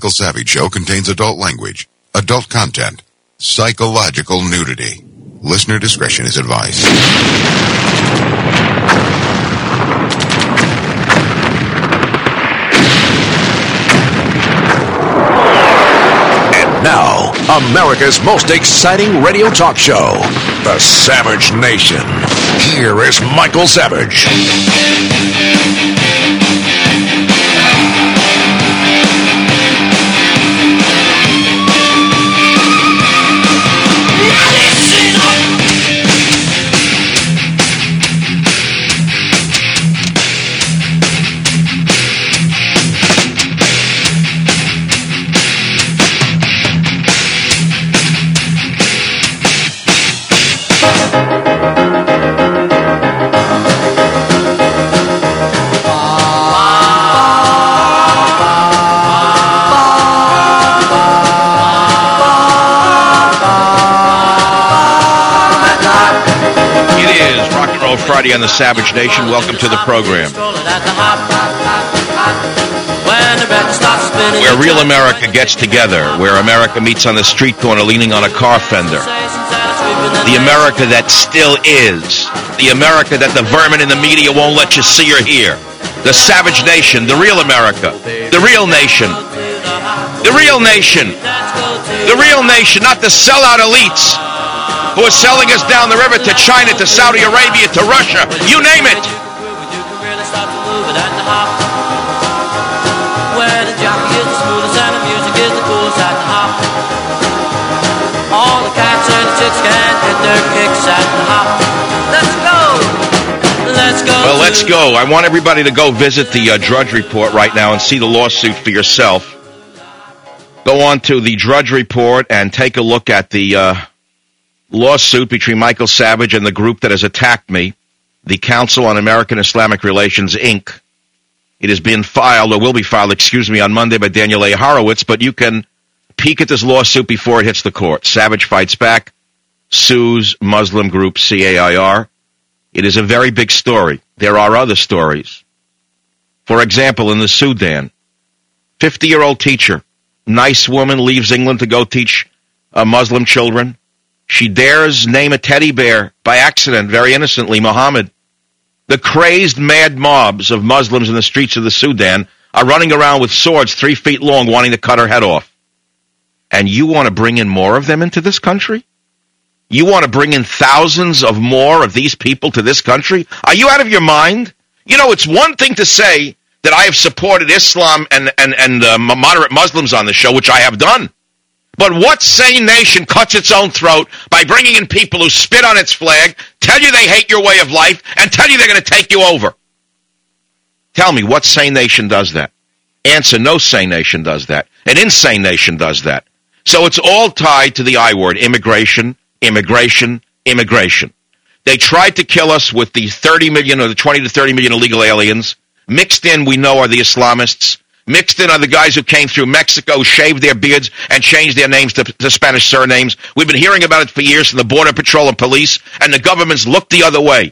Michael Savage Show contains adult language, adult content, psychological nudity. Listener discretion is advised. And now, America's most exciting radio talk show, The Savage Nation. Here is Michael Savage. Friday on the Savage Nation. Welcome to the program. Where real America gets together, where America meets on the street corner leaning on a car fender. The America that still is. The America that the vermin in the media won't let you see or hear. The Savage Nation, the real America. The real nation. The real nation. The real nation, not the sellout elites who are selling us down the river to China, to Saudi Arabia, to Russia, you name it. Well, let's go. I want everybody to go visit the Drudge Report right now and see the lawsuit for yourself. Go on to the Drudge Report and take a look at the lawsuit between Michael Savage and the group that has attacked me, the Council on American Islamic Relations, Inc. It has been filed, or will be filed, on Monday by Daniel A. Horowitz, but you can peek at this lawsuit before it hits the court. Savage fights back, sues Muslim group CAIR. It is a very big story. There are other stories. For example, in the Sudan, 50-year-old teacher, nice woman, leaves England to go teach Muslim children. She dares name a teddy bear by accident, very innocently, Muhammad. The crazed, mad mobs of Muslims in the streets of the Sudan are running around with swords 3 feet long wanting to cut her head off. And you want to bring in more of them into this country? You want to bring in thousands of more of these people to this country? Are you out of your mind? You know, it's one thing to say that I have supported Islam and moderate Muslims on the show, which I have done. But what sane nation cuts its own throat by bringing in people who spit on its flag, tell you they hate your way of life, and tell you they're going to take you over? Tell me, what sane nation does that? Answer, no sane nation does that. An insane nation does that. So it's all tied to the I word, immigration, immigration, immigration. They tried to kill us with the 30 million or the 20 to 30 million illegal aliens. Mixed in, we know, are the Islamists. Mixed in are the guys who came through Mexico, shaved their beards, and changed their names to Spanish surnames. We've been hearing about it for years from the Border Patrol and police, and the governments look the other way.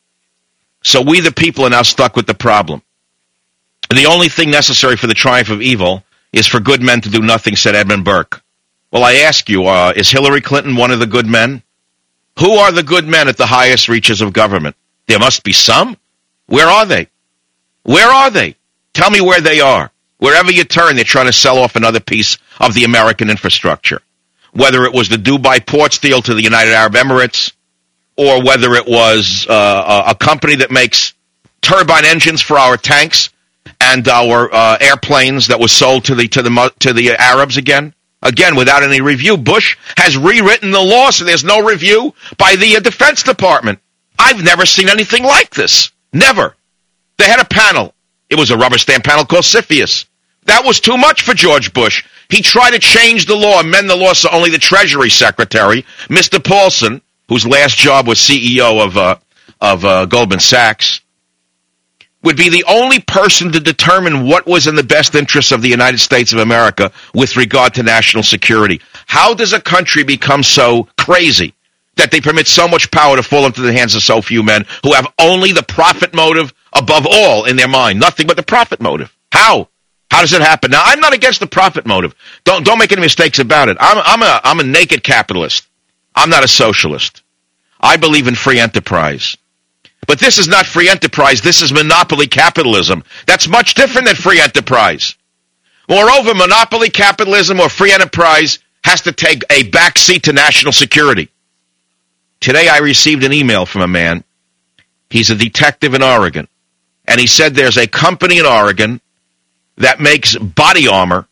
So we, the people, are now stuck with the problem. And the only thing necessary for the triumph of evil is for good men to do nothing, said Edmund Burke. Well, I ask you, is Hillary Clinton one of the good men? Who are the good men at the highest reaches of government? There must be some. Where are they? Where are they? Tell me where they are. Wherever you turn, they're trying to sell off another piece of the American infrastructure. Whether it was the Dubai port deal to the United Arab Emirates, or whether it was a company that makes turbine engines for our tanks and our airplanes that was sold to the Arabs again. Again, without any review. Bush has rewritten the law, so there's no review by the Defense Department. I've never seen anything like this. Never. They had a panel. It was a rubber stamp panel called CFIUS. That was too much for George Bush. He tried to change the law, amend the law so only the Treasury Secretary, Mr. Paulson, whose last job was CEO of Goldman Sachs, would be the only person to determine what was in the best interests of the United States of America with regard to national security. How does a country become so crazy that they permit so much power to fall into the hands of so few men who have only the profit motive above all in their mind? Nothing but the profit motive. How? How does it happen? Now, I'm not against the profit motive. Don't make any mistakes about it. I'm a naked capitalist. I'm not a socialist. I believe in free enterprise. But this is not free enterprise. This is monopoly capitalism. That's much different than free enterprise. Moreover, monopoly capitalism or free enterprise has to take a backseat to national security. Today I received an email from a man. He's a detective in Oregon. And he said there's a company in Oregon that makes body armor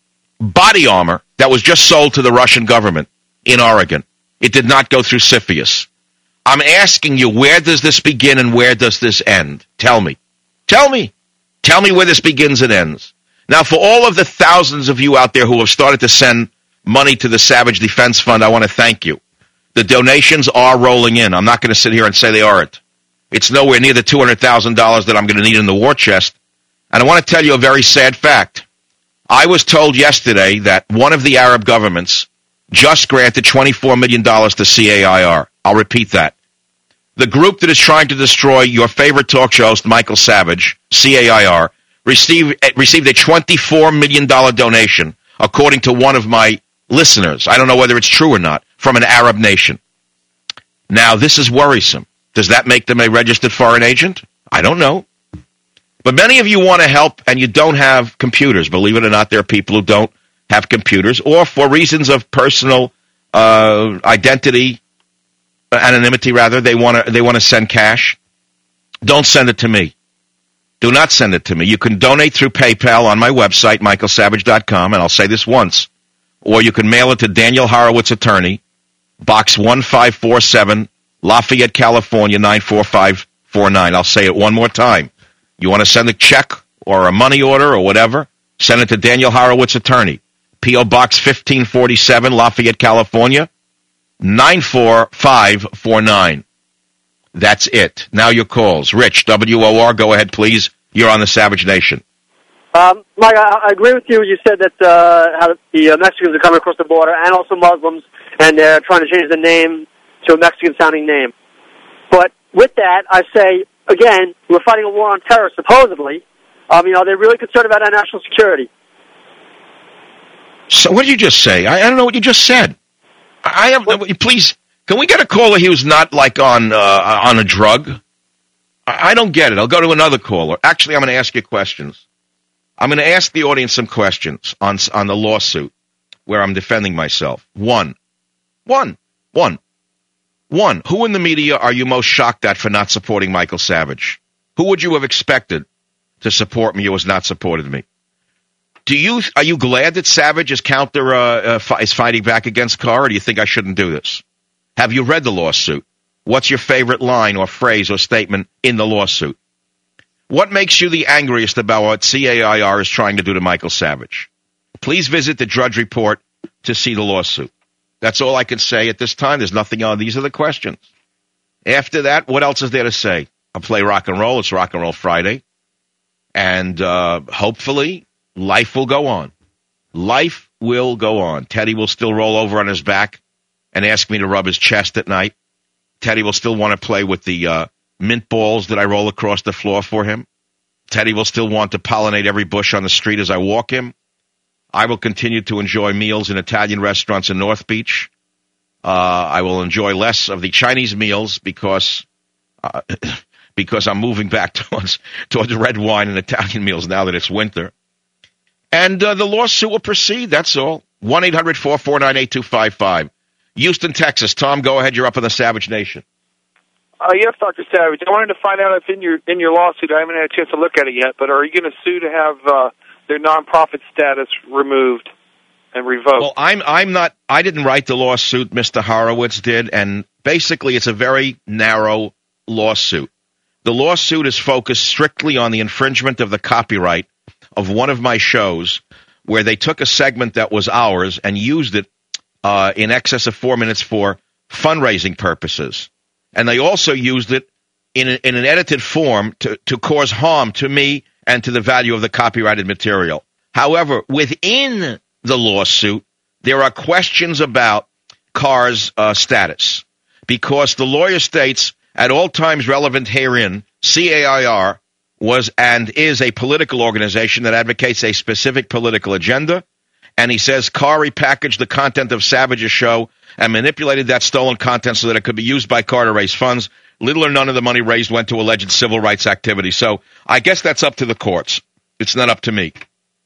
that was just sold to the Russian government in Oregon. It did not go through CFIUS. I'm asking you, where does this begin and where does this end? Tell me. Tell me where this begins and ends. Now, for all of the thousands of you out there who have started to send money to the Savage Defense Fund, I want to thank you. The donations are rolling in. I'm not going to sit here and say they aren't. It's nowhere near the $200,000 that I'm going to need in the war chest. And I want to tell you a very sad fact. I was told yesterday that one of the Arab governments just granted $24 million to CAIR. I'll repeat that. The group that is trying to destroy your favorite talk show host, Michael Savage, CAIR, received a $24 million donation, according to one of my listeners. I don't know whether it's true or not, from an Arab nation. Now, this is worrisome. Does that make them a registered foreign agent? I don't know. But many of you want to help, and you don't have computers. Believe it or not, there are people who don't have computers, or for reasons of personal anonymity, rather, they want to send cash. Don't send it to me. Do not send it to me. You can donate through PayPal on my website, michaelsavage.com, and I'll say this once. Or you can mail it to Daniel Horowitz, attorney, Box 1547, Lafayette, California, 94549. I'll say it one more time. You want to send a check or a money order or whatever, send it to Daniel Horowitz, attorney, P.O. Box 1547, Lafayette, California, 94549. That's it. Now your calls. Rich, WOR, go ahead, please. You're on the Savage Nation. Mike, I agree with you. You said that how the Mexicans are coming across the border, and also Muslims, and they're trying to change the name to a Mexican-sounding name. But with that, I say, again, we're fighting a war on terror, supposedly. Are they really concerned about our national security? So what did you just say? I don't know what you just said. Please, can we get a caller who's not like on a drug? I don't get it. I'll go to another caller. Actually, I'm going to ask you questions. I'm going to ask the audience some questions on the lawsuit where I'm defending myself. One. Who in the media are you most shocked at for not supporting Michael Savage? Who would you have expected to support me who has not supported me? Are you glad that Savage is is fighting back against Carr, or do you think I shouldn't do this? Have you read the lawsuit? What's your favorite line or phrase or statement in the lawsuit? What makes you the angriest about what CAIR is trying to do to Michael Savage? Please visit the Drudge Report to see the lawsuit. That's all I can say at this time. There's nothing on. These are the questions. After that, what else is there to say? I'll play rock and roll. It's Rock and Roll Friday. And hopefully, life will go on. Life will go on. Teddy will still roll over on his back and ask me to rub his chest at night. Teddy will still want to play with the mint balls that I roll across the floor for him. Teddy will still want to pollinate every bush on the street as I walk him. I will continue to enjoy meals in Italian restaurants in North Beach. I will enjoy less of the Chinese meals because I'm moving back towards red wine and Italian meals now that it's winter. And the lawsuit will proceed, that's all. 1-800-449-8255. Houston, Texas. Tom, go ahead. You're up on the Savage Nation. Yes, Dr. Savage. I wanted to find out if in your lawsuit, I haven't had a chance to look at it yet, but are you going to sue to have their nonprofit status removed and revoked? Well, I didn't write the lawsuit. Mr. Horowitz did, and basically it's a very narrow lawsuit. The lawsuit is focused strictly on the infringement of the copyright of one of my shows, where they took a segment that was ours and used it in excess of 4 minutes for fundraising purposes. And they also used it in an edited form to cause harm to me and to the value of the copyrighted material. However, within the lawsuit, there are questions about Carr's status, because the lawyer states, at all times relevant herein, CAIR was and is a political organization that advocates a specific political agenda. And he says Carr repackaged the content of Savage's show and manipulated that stolen content so that it could be used by Carr to raise funds. Little or none of the money raised went to alleged civil rights activity. So I guess that's up to the courts. It's not up to me.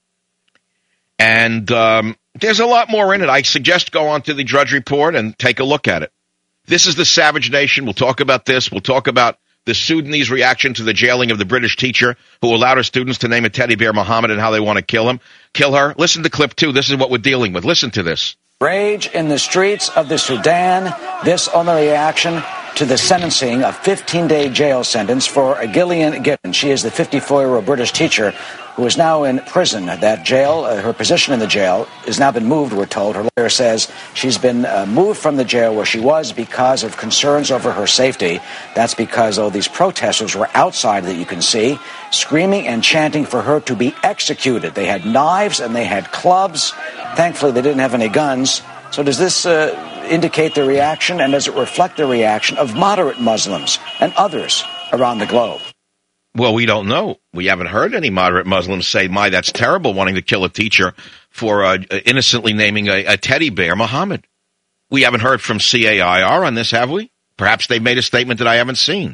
And there's a lot more in it. I suggest go on to the Drudge Report and take a look at it. This is the Savage Nation. We'll talk about this. We'll talk about the Sudanese reaction to the jailing of the British teacher who allowed her students to name a teddy bear Muhammad and how they want to kill her. Listen to clip 2. This is what we're dealing with. Listen to this. Rage in the streets of the Sudan. This on the reaction to the sentencing of 15-day jail sentence for Gillian Gibbon. She is the 54-year-old British teacher who is now in prison. That jail, her position in the jail has now been moved, we're told. Her lawyer says she's been moved from the jail where she was because of concerns over her safety. That's because, these protesters were outside that you can see, screaming and chanting for her to be executed. They had knives and they had clubs. Thankfully, they didn't have any guns. So does this indicate the reaction, and does it reflect the reaction of moderate Muslims and others around the globe? Well, we don't know. We haven't heard any moderate Muslims say, my, that's terrible, wanting to kill a teacher for innocently naming a teddy bear Muhammad. We haven't heard from CAIR on this, have we? Perhaps they've made a statement that I haven't seen.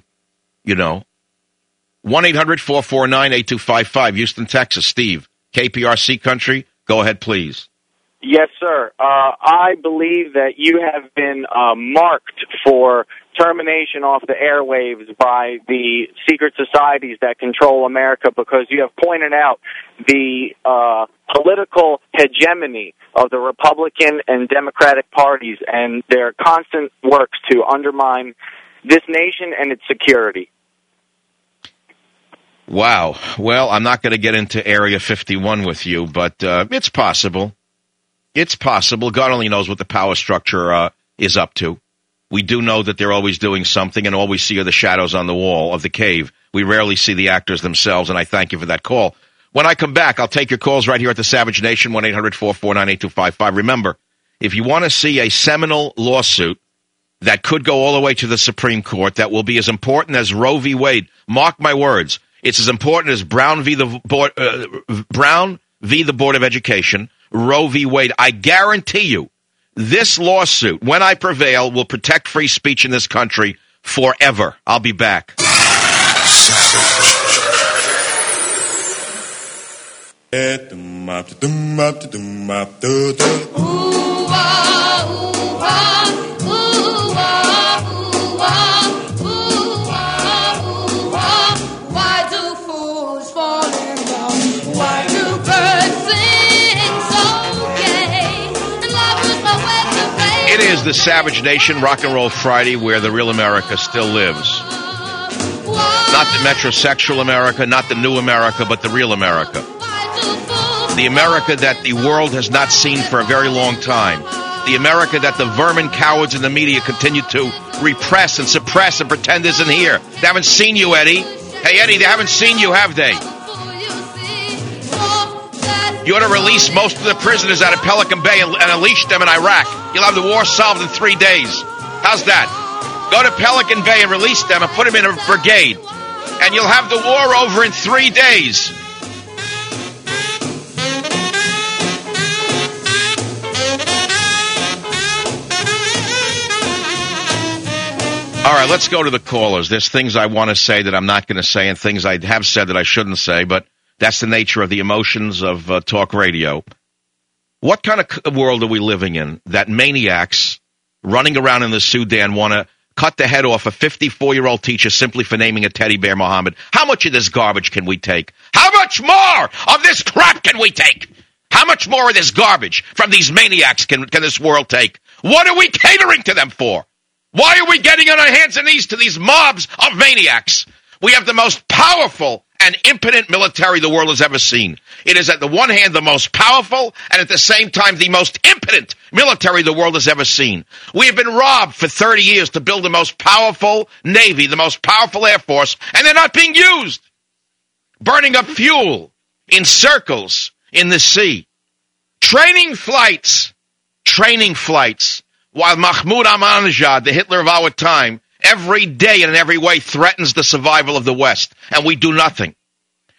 1-800-449-8255, Houston, Texas. Steve, KPRC Country, go ahead, please. Yes, sir. I believe that you have been marked for termination off the airwaves by the secret societies that control America, because you have pointed out the political hegemony of the Republican and Democratic parties and their constant works to undermine this nation and its security. Wow. Well, I'm not going to get into Area 51 with you, but it's possible. It's possible. God only knows what the power structure is up to. We do know that they're always doing something, and all we see are the shadows on the wall of the cave. We rarely see the actors themselves, and I thank you for that call. When I come back, I'll take your calls right here at the Savage Nation, 1-800-449-8255. Remember, if you want to see a seminal lawsuit that could go all the way to the Supreme Court, that will be as important as Roe v. Wade, mark my words, it's as important as Brown v. the Board of Education, Roe v. Wade. I guarantee you, this lawsuit, when I prevail, will protect free speech in this country forever. I'll be back. It is the Savage Nation, Rock and Roll Friday, where the real America still lives. Not the metrosexual America, not the new America, but the real America. The America that the world has not seen for a very long time. The America that the vermin cowards in the media continue to repress and suppress and pretend isn't here. They haven't seen you, Eddie. Hey, Eddie, they haven't seen you, have they? You ought to release most of the prisoners out of Pelican Bay and unleash them in Iraq. You'll have the war solved in 3 days. How's that? Go to Pelican Bay and release them and put them in a brigade. And you'll have the war over in 3 days. All right, let's go to the callers. There's things I want to say that I'm not going to say and things I have said that I shouldn't say, but that's the nature of the emotions of talk radio. What kind of world are we living in that maniacs running around in the Sudan want to cut the head off a 54-year-old teacher simply for naming a teddy bear Muhammad? How much of this garbage can we take? How much more of this crap can we take? How much more of this garbage from these maniacs can this world take? What are we catering to them for? Why are we getting on our hands and knees to these mobs of maniacs? We have the most powerful and impotent military the world has ever seen. It is at the one hand the most powerful and at the same time the most impotent military the world has ever seen. We have been robbed for 30 years to build the most powerful Navy, the most powerful Air Force, and they're not being used. Burning up fuel in circles in the sea. Training flights, while Mahmoud Ahmadinejad, the Hitler of our time, every day and in every way threatens the survival of the West, and we do nothing.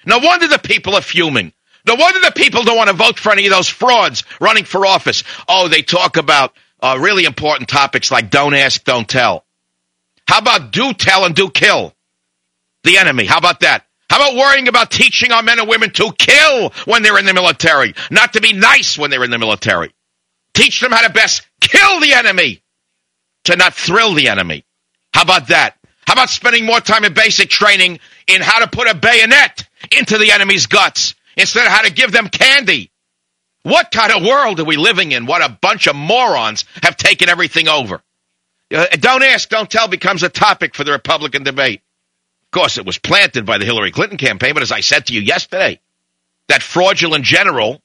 No wonder the people are fuming. No wonder the people don't want to vote for any of those frauds running for office. Oh, they talk about really important topics like don't ask, don't tell. How about do tell and do kill the enemy? How about that? How about worrying about teaching our men and women to kill when they're in the military, not to be nice when they're in the military? Teach them how to best kill the enemy, to not thrill the enemy. How about that? How about spending more time in basic training in how to put a bayonet into the enemy's guts instead of how to give them candy? What kind of world are we living in? What a bunch of morons have taken everything over. Don't ask, don't tell becomes a topic for the Republican debate. Of course, it was planted by the Hillary Clinton campaign, but as I said to you yesterday, that fraudulent general,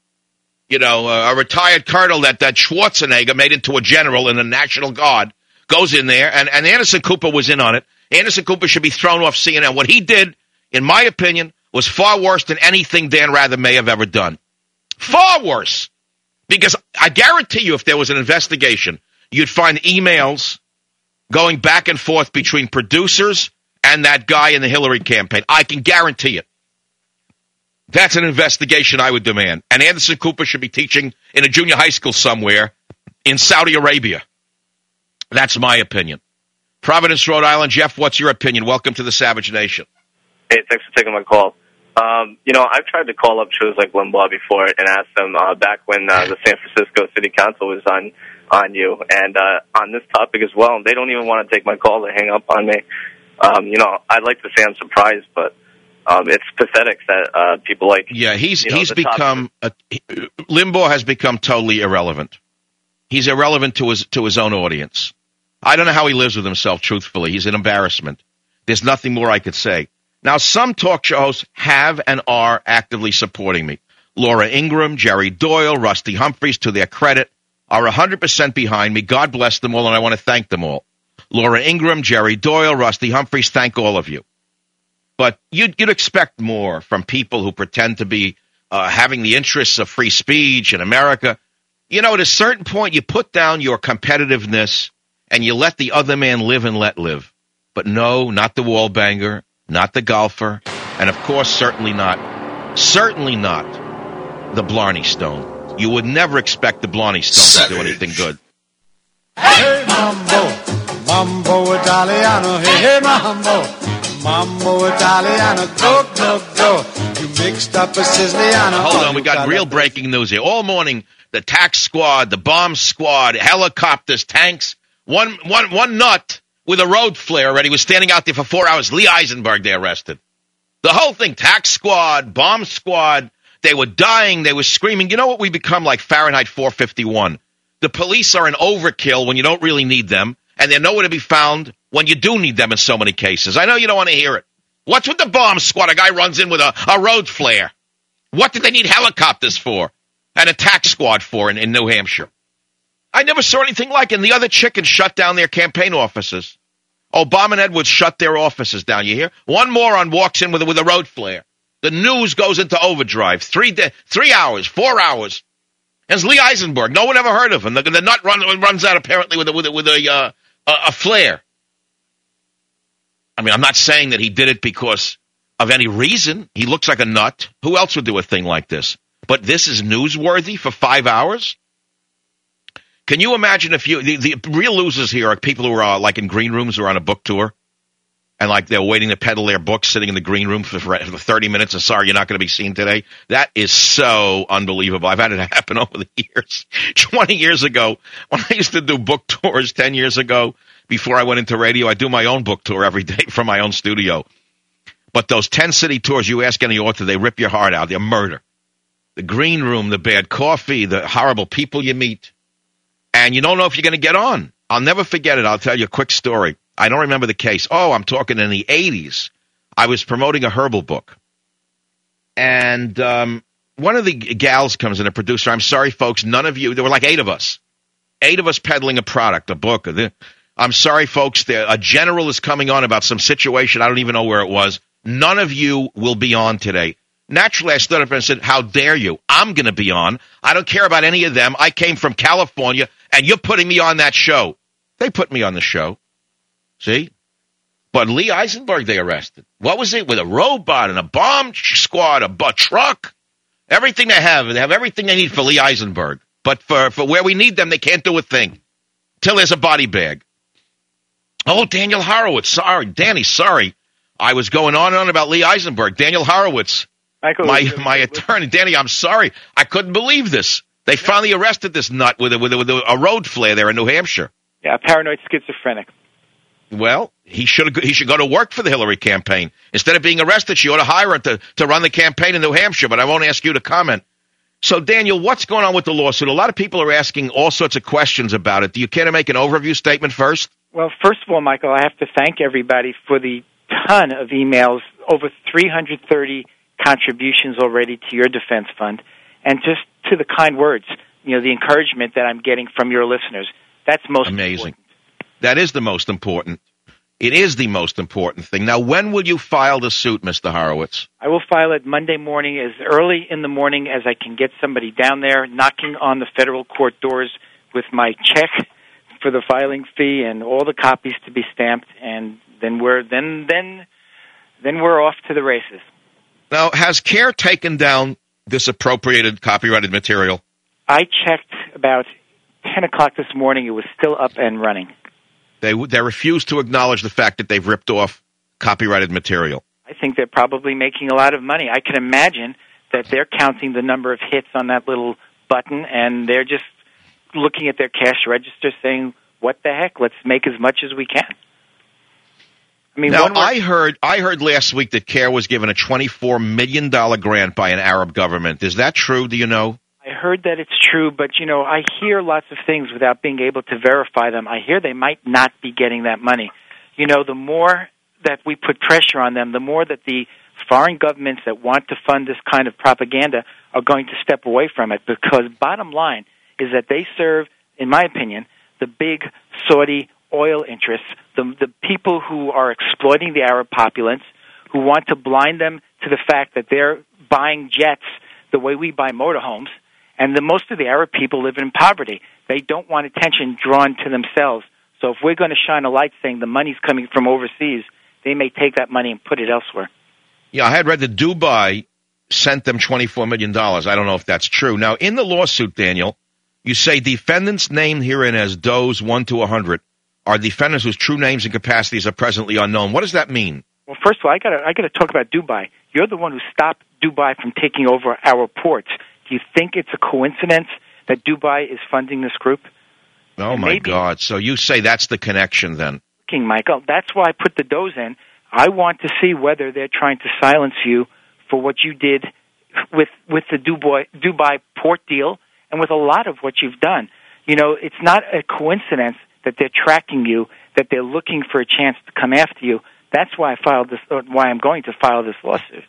a retired colonel that Schwarzenegger made into a general in the National Guard, goes in there, and Anderson Cooper was in on it. Anderson Cooper should be thrown off CNN. What he did, in my opinion, was far worse than anything Dan Rather may have ever done. Far worse. Because I guarantee you if there was an investigation, you'd find emails going back and forth between producers and that guy in the Hillary campaign. I can guarantee it. That's an investigation I would demand. And Anderson Cooper should be teaching in a junior high school somewhere in Saudi Arabia. That's my opinion. Providence, Rhode Island. Jeff, what's your opinion? Welcome to the Savage Nation. Hey, thanks for taking my call. I've tried to call up shows like Limbaugh before and ask them back when the San Francisco City Council was on you and on this topic as well. And they don't even want to take my call. They hang up on me. I'd like to say I'm surprised, but it's pathetic that people like he's become Limbaugh has become totally irrelevant. He's irrelevant to his own audience. I don't know how he lives with himself. Truthfully, he's an embarrassment. There's nothing more I could say. Now, some talk show hosts have and are actively supporting me. Laura Ingraham, Jerry Doyle, Rusty Humphreys, to their credit, are 100% behind me. God bless them all, and I want to thank them all. Laura Ingraham, Jerry Doyle, Rusty Humphreys, thank all of you. But you'd expect more from people who pretend to be having the interests of free speech in America. At a certain point, you put down your competitiveness and you let the other man live and let live. But no, not the wall banger, not the golfer, and of course, certainly not the Blarney Stone. You would never expect the Blarney Stone to do anything good. Hey, Mambo Italiano, hey, Mambo Italiano, go. You mixed up a Siciliano. Hold on, we got real breaking news here. All morning, the tax squad, the bomb squad, helicopters, tanks. One nut with a road flare already was standing out there for 4 hours. Lee Eisenberg, they arrested. The whole thing, tax squad, bomb squad, they were dying, they were screaming. You know what we become like Fahrenheit 451? The police are an overkill when you don't really need them, and they're nowhere to be found when you do need them in so many cases. I know you don't want to hear it. What's with the bomb squad? A guy runs in with a road flare. What did they need helicopters for? And a tax squad for in New Hampshire? I never saw anything like it. And the other chickens shut down their campaign offices. Obama and Edwards shut their offices down, you hear? One moron walks in with a road flare. The news goes into overdrive. 3 hours, 4 hours. There's Lee Eisenberg. No one ever heard of him. The nut runs out apparently with a flare. I mean, I'm not saying that he did it because of any reason. He looks like a nut. Who else would do a thing like this? But this is newsworthy for 5 hours? Can you imagine if the real losers here are people who are like in green rooms or on a book tour and like they're waiting to peddle their books sitting in the green room for 30 minutes and sorry, you're not going to be seen today. That is so unbelievable. I've had it happen over the years. 20 years ago, when I used to do book tours 10 years ago, before I went into radio, I do my own book tour every day from my own studio. But those 10-city tours, you ask any author, they rip your heart out. They're murder. The green room, the bad coffee, the horrible people you meet. And you don't know if you're going to get on. I'll never forget it. I'll tell you a quick story. I don't remember the case. Oh, I'm talking in the 80s. I was promoting a herbal book. And one of the gals comes in, a producer. I'm sorry, folks, none of you, there were like 8 of us. 8 of us peddling a product, a book. I'm sorry, folks, a general is coming on about some situation. I don't even know where it was. None of you will be on today. Naturally, I stood up and said, how dare you? I'm going to be on. I don't care about any of them. I came from California, and you're putting me on that show. They put me on the show. See? But Lee Eisenberg they arrested. What was it? With a robot and a bomb squad, a truck, everything they have. They have everything they need for Lee Eisenberg. But for where we need them, they can't do a thing till there's a body bag. Oh, Daniel Horowitz. Sorry, Danny. Sorry, I was going on and on about Lee Eisenberg. Daniel Horowitz, Michael, my attorney. Danny, I'm sorry. I couldn't believe this. They finally arrested this nut with a road flare there in New Hampshire. Yeah, paranoid schizophrenic. Well, he should go to work for the Hillary campaign. Instead of being arrested, she ought to hire him to run the campaign in New Hampshire, but I won't ask you to comment. So, Daniel, what's going on with the lawsuit? A lot of people are asking all sorts of questions about it. Do you care to make an overview statement first? Well, first of all, Michael, I have to thank everybody for the ton of emails, over 330 contributions already to your defense fund, and just to the kind words, the encouragement that I'm getting from your listeners. That's most amazing. Important. That is the most important. It is the most important thing. Now, when will you file the suit, Mr. Horowitz? I will file it Monday morning, as early in the morning as I can get somebody down there knocking on the federal court doors with my check for the filing fee and all the copies to be stamped, and then we're off to the races. Now, has CARE taken down this appropriated copyrighted material? I checked about 10 o'clock this morning. It was still up and running. They refuse to acknowledge the fact that they've ripped off copyrighted material. I think they're probably making a lot of money. I can imagine that they're counting the number of hits on that little button, and they're just looking at their cash register saying, what the heck, let's make as much as we can. I mean, now, I heard last week that CARE was given a $24 million grant by an Arab government. Is that true? Do you know? I heard that it's true, but, I hear lots of things without being able to verify them. I hear they might not be getting that money. The more that we put pressure on them, the more that the foreign governments that want to fund this kind of propaganda are going to step away from it, because bottom line is that they serve, in my opinion, the big Saudi oil interests, the people who are exploiting the Arab populace, who want to blind them to the fact that they're buying jets the way we buy motorhomes. And most of the Arab people live in poverty. They don't want attention drawn to themselves. So if we're going to shine a light saying the money's coming from overseas, they may take that money and put it elsewhere. Yeah, I had read that Dubai sent them $24 million. I don't know if that's true. Now, in the lawsuit, Daniel, you say defendants named herein as Does 1 to 100 are defendants whose true names and capacities are presently unknown. What does that mean? Well, first of all, I got to talk about Dubai. You're the one who stopped Dubai from taking over our ports. Do you think it's a coincidence that Dubai is funding this group? Oh, my God. So you say that's the connection then? King Michael, that's why I put the Does in. I want to see whether they're trying to silence you for what you did with the Dubai port deal and with a lot of what you've done. It's not a coincidence that they're tracking you, that they're looking for a chance to come after you. That's why why I'm going to file this lawsuit.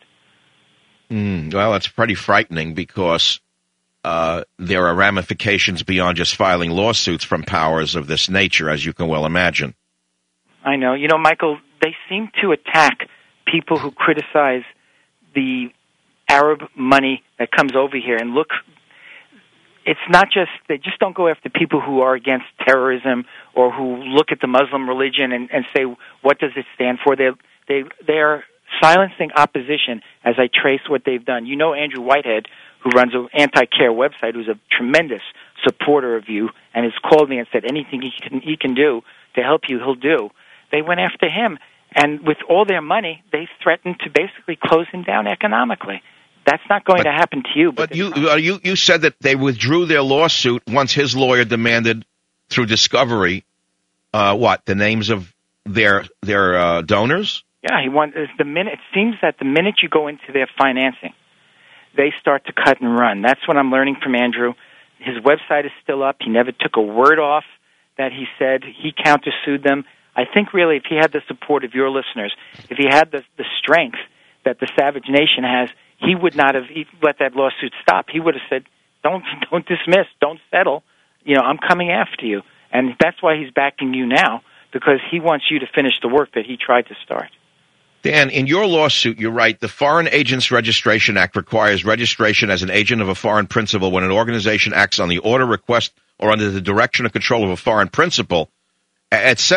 Well, it's pretty frightening because there are ramifications beyond just filing lawsuits from powers of this nature, as you can well imagine. I know. Michael, they seem to attack people who criticize the Arab money that comes over here. And look, it's not just, they just don't go after people who are against terrorism or who look at the Muslim religion and say, what does it stand for? They're silencing opposition as I trace what they've done. Andrew Whitehead, who runs an anti-care website, who's a tremendous supporter of you, and has called me and said anything he can do to help you, he'll do. They went after him, and with all their money, they threatened to basically close him down economically. That's not going to happen to you. But you said that they withdrew their lawsuit once his lawyer demanded through discovery, the names of their donors? Yeah, it seems that the minute you go into their financing, they start to cut and run. That's what I'm learning from Andrew. His website is still up. He never took a word off that he said. He countersued them. I think really if he had the support of your listeners, if he had the strength that the Savage Nation has, he would not have let that lawsuit stop. He would have said, don't dismiss, don't settle. I'm coming after you. And that's why he's backing you now, because he wants you to finish the work that he tried to start. Dan, in your lawsuit, you write, the Foreign Agents Registration Act requires registration as an agent of a foreign principal when an organization acts on the order, request, or under the direction or control of a foreign principal, etc.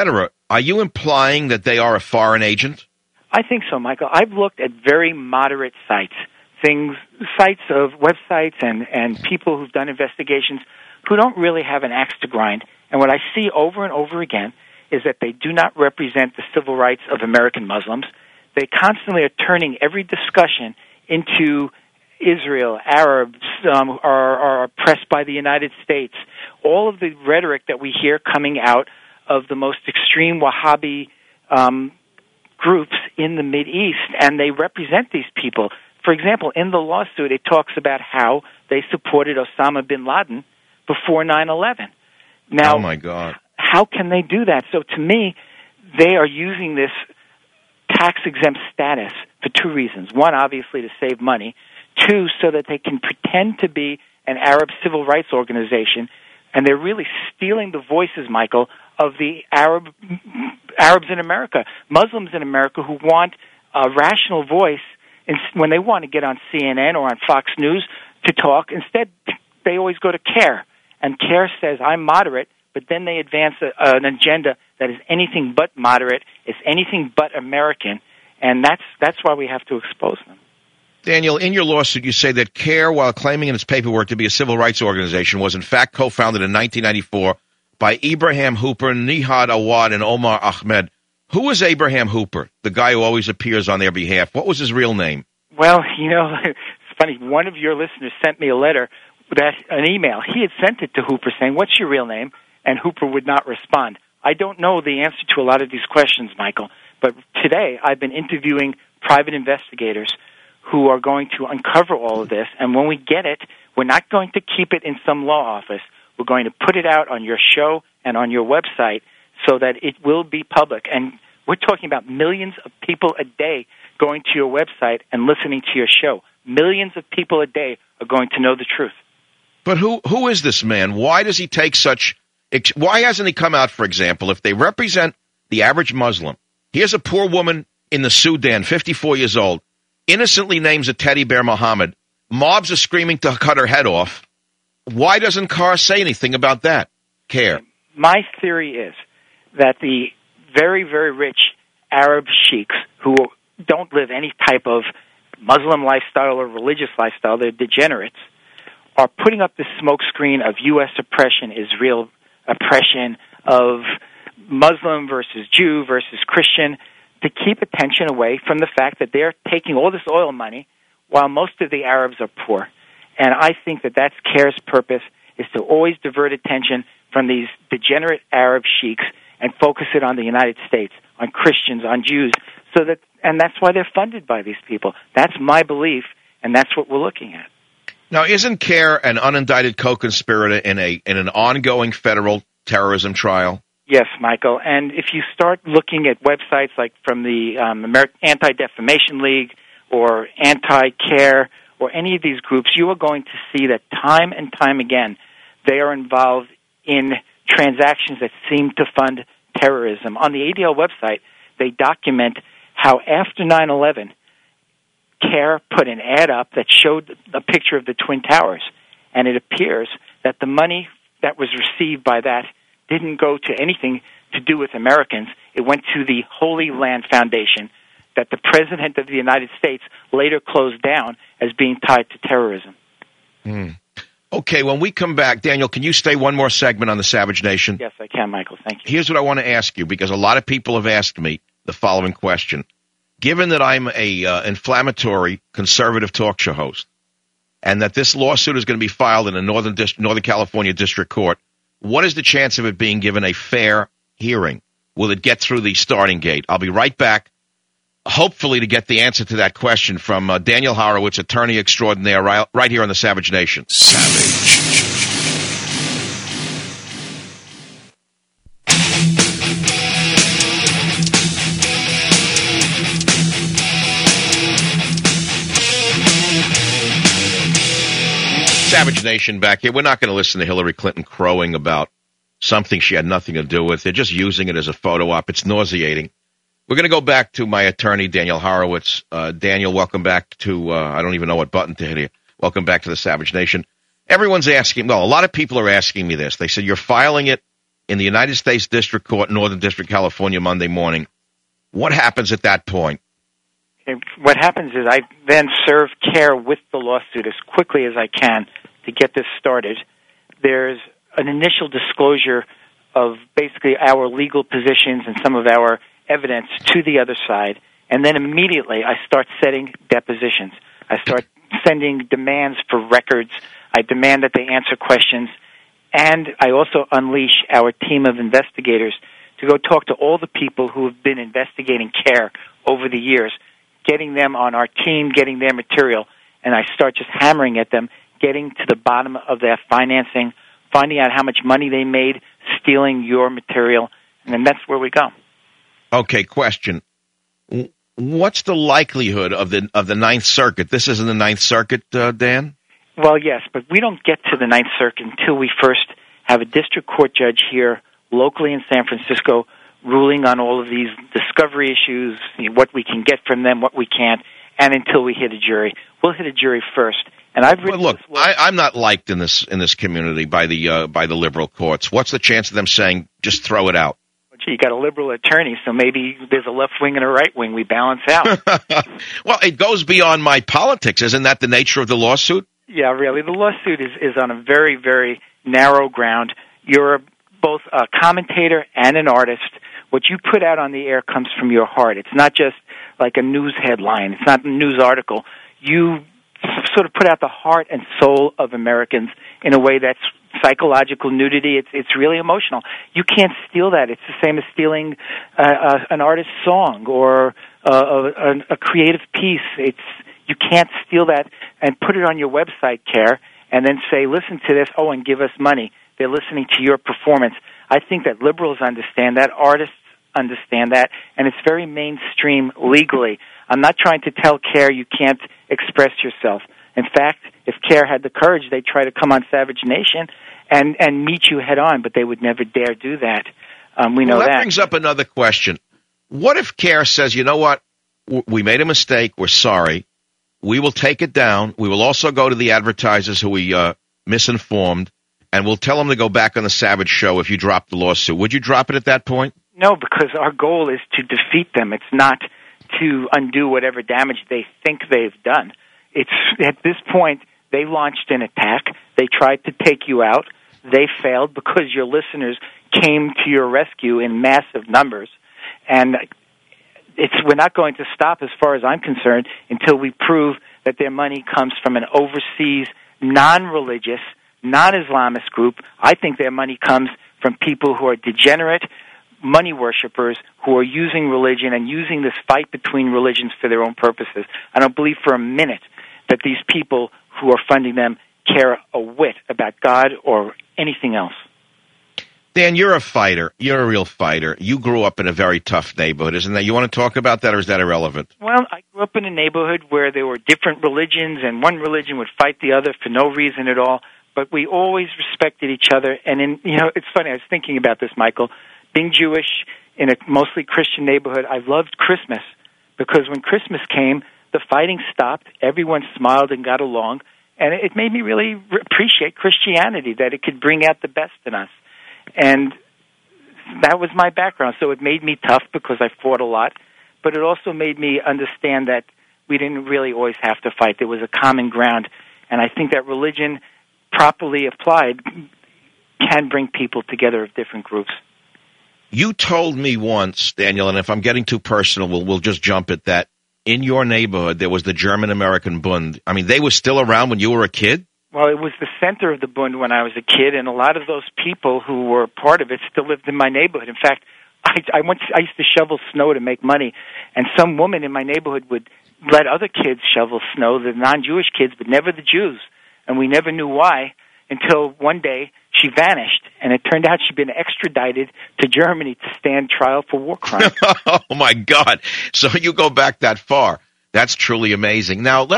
Are you implying that they are a foreign agent? I think so, Michael. I've looked at very moderate sites, sites of websites and people who've done investigations who don't really have an axe to grind. And what I see over and over again is that they do not represent the civil rights of American Muslims. They constantly are turning every discussion into Israel, Arabs are oppressed by the United States. All of the rhetoric that we hear coming out of the most extreme Wahhabi groups in the Mideast, and they represent these people. For example, in the lawsuit, it talks about how they supported Osama bin Laden before 9/11. Now, oh my God. How can they do that? So to me, they are using this tax-exempt status for two reasons. One, obviously, to save money. Two, so that they can pretend to be an Arab civil rights organization, and they're really stealing the voices, Michael, of the Arabs in America, Muslims in America who want a rational voice when they want to get on CNN or on Fox News to talk. Instead, they always go to CARE, and CARE says, I'm moderate, but then they advance an agenda that is anything but moderate, it's anything but American, and that's why we have to expose them. Daniel, in your lawsuit, you say that CARE, while claiming in its paperwork to be a civil rights organization, was in fact co-founded in 1994 by Abraham Hooper, Nihad Awad, and Omar Ahmed. Who was Abraham Hooper, the guy who always appears on their behalf? What was his real name? Well, it's funny. One of your listeners sent me an email. He had sent it to Hooper saying, what's your real name? And Hooper would not respond. I don't know the answer to a lot of these questions, Michael, but today I've been interviewing private investigators who are going to uncover all of this, and when we get it, we're not going to keep it in some law office. We're going to put it out on your show and on your website so that it will be public. And we're talking about millions of people a day going to your website and listening to your show. Millions of people a day are going to know the truth. But who is this man? Why does he take such... Why hasn't he come out, for example, if they represent the average Muslim? Here's a poor woman in the Sudan, 54 years old, innocently names a teddy bear Muhammad. Mobs are screaming to cut her head off. Why doesn't CARE say anything about that? CARE. My theory is that the very, very rich Arab sheiks who don't live any type of Muslim lifestyle or religious lifestyle, they're degenerates, are putting up this smokescreen of U.S. oppression, Israel oppression, of Muslim versus Jew versus Christian, to keep attention away from the fact that they're taking all this oil money while most of the Arabs are poor. And I think that that's CARE's purpose, is to always divert attention from these degenerate Arab sheiks and focus it on the United States, on Christians, on Jews, and that's why they're funded by these people. That's my belief, and that's what we're looking at. Now, isn't CARE an unindicted co-conspirator in an ongoing federal terrorism trial? Yes, Michael. And if you start looking at websites like from the American Anti-Defamation League or Anti-CARE or any of these groups, you are going to see that time and time again they are involved in transactions that seem to fund terrorism. On the ADL website, they document how after 9/11, CARE put an ad up that showed a picture of the Twin Towers, and it appears that the money that was received by that didn't go to anything to do with Americans. It went to the Holy Land Foundation that the President of the United States later closed down as being tied to terrorism. Okay, when we come back, Daniel, can you stay one more segment on the Savage Nation? Yes, I can, Michael. Thank you. Here's what I want to ask you, because a lot of people have asked me the following question. Given that I'm a inflammatory conservative talk show host, and that this lawsuit is going to be filed in a Northern California District Court, what is the chance of it being given a fair hearing? Will it get through the starting gate? I'll be right back, hopefully to get the answer to that question from Daniel Horowitz, attorney extraordinaire, right here on the Savage Nation. Savage. Savage Nation back here. We're not going to listen to Hillary Clinton crowing about something she had nothing to do with. They're just using it as a photo op. It's nauseating. We're going to go back to my attorney, Daniel Horowitz. Daniel, welcome back to, I don't even know what button to hit here. Welcome back to the Savage Nation. Everyone's asking, well, a lot of people are asking me this. They said, you're filing it in the United States District Court, Northern District, California, Monday morning. What happens at that point? What happens is I then serve CARE with the lawsuit as quickly as I can to get this started. There's an initial disclosure of basically our legal positions and some of our evidence to the other side, and then immediately I start setting depositions. I start sending demands for records. I demand that they answer questions, and I also unleash our team of investigators to go talk to all the people who have been investigating CARE over the years, getting them on our team, getting their material, and I start just hammering at them, getting to the bottom of their financing, finding out how much money they made stealing your material, and then that's where we go. Okay, question. What's the likelihood of the Ninth Circuit? This isn't the Ninth Circuit, Dan? Well, yes, but we don't get to the Ninth Circuit until we first have a district court judge here locally in San Francisco ruling on all of these discovery issues, what we can get from them, what we can't, and until we hit a jury. We'll hit a jury first. And I've written. Well, look, I'm not liked in this community by the liberal courts. What's the chance of them saying just throw it out? Gee, you got a liberal attorney, so maybe there's a left wing and a right wing. We balance out. Well, it goes beyond my politics. Isn't that the nature of the lawsuit? Yeah, really. The lawsuit is on a very, very narrow ground. You're both a commentator and an artist. What you put out on the air comes from your heart. It's not just like a news headline. It's not a news article. You sort of put out the heart and soul of Americans in a way that's psychological nudity. It's really emotional. You can't steal that. It's the same as stealing an artist's song or a creative piece. You can't steal that and put it on your website, CARE, and then say, listen to this, and give us money. They're listening to your performance. I think that liberals understand that, artists understand that, and it's very mainstream legally. I'm not trying to tell CARE you can't express yourself. In fact, if CARE had the courage, they'd try to come on Savage Nation and meet you head on, but they would never dare do that. We know that. That brings up another question. What if CARE says, you know what, we made a mistake, we're sorry, we will take it down, we will also go to the advertisers who we misinformed, and we'll tell them to go back on the Savage Show if you drop the lawsuit. Would you drop it at that point? No, because our goal is to defeat them. It's not to undo whatever damage they think they've done. It's at this point, they launched an attack. They tried to take you out. They failed because your listeners came to your rescue in massive numbers. And we're not going to stop, as far as I'm concerned, until we prove that their money comes from an overseas, non-religious, non-Islamist group. I think their money comes from people who are degenerate money worshippers who are using religion and using this fight between religions for their own purposes. I don't believe for a minute that these people who are funding them care a whit about God or anything else. Dan, you're a fighter. You're a real fighter. You grew up in a very tough neighborhood, isn't that? You want to talk about that, or is that irrelevant? Well, I grew up in a neighborhood where there were different religions, and one religion would fight the other for no reason at all. But we always respected each other. And it's funny. I was thinking about this, Michael. Being Jewish in a mostly Christian neighborhood, I loved Christmas because when Christmas came, the fighting stopped. Everyone smiled and got along, and it made me really appreciate Christianity, that it could bring out the best in us. And that was my background. So it made me tough because I fought a lot, but it also made me understand that we didn't really always have to fight. There was a common ground, and I think that religion, properly applied, can bring people together of different groups. You told me once, Daniel, and if I'm getting too personal, we'll just jump at that. In your neighborhood, there was the German-American Bund. I mean, they were still around when you were a kid? Well, it was the center of the Bund when I was a kid, and a lot of those people who were part of it still lived in my neighborhood. In fact, I used to shovel snow to make money, and some woman in my neighborhood would let other kids shovel snow, the non-Jewish kids, but never the Jews. And we never knew why until one day she vanished, and it turned out she'd been extradited to Germany to stand trial for war crimes. Oh, my God. So you go back that far. That's truly amazing. Now,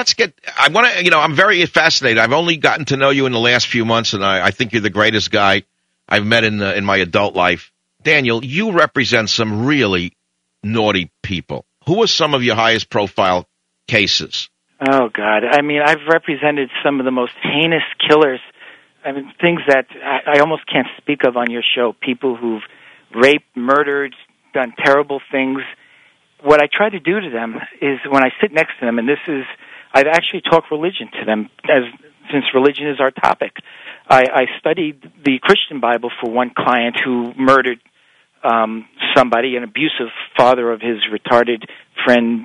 I'm very fascinated. I've only gotten to know you in the last few months, and I think you're the greatest guy I've met in my adult life. Daniel, you represent some really naughty people. Who are some of your highest profile cases? Oh, God. I mean, I've represented some of the most heinous killers I mean, things that I almost can't speak of on your show. People who've raped, murdered, done terrible things. What I try to do to them is when I sit next to them, and I've actually talked religion to them, since religion is our topic. I studied the Christian Bible for one client who murdered somebody, an abusive father of his retarded friend,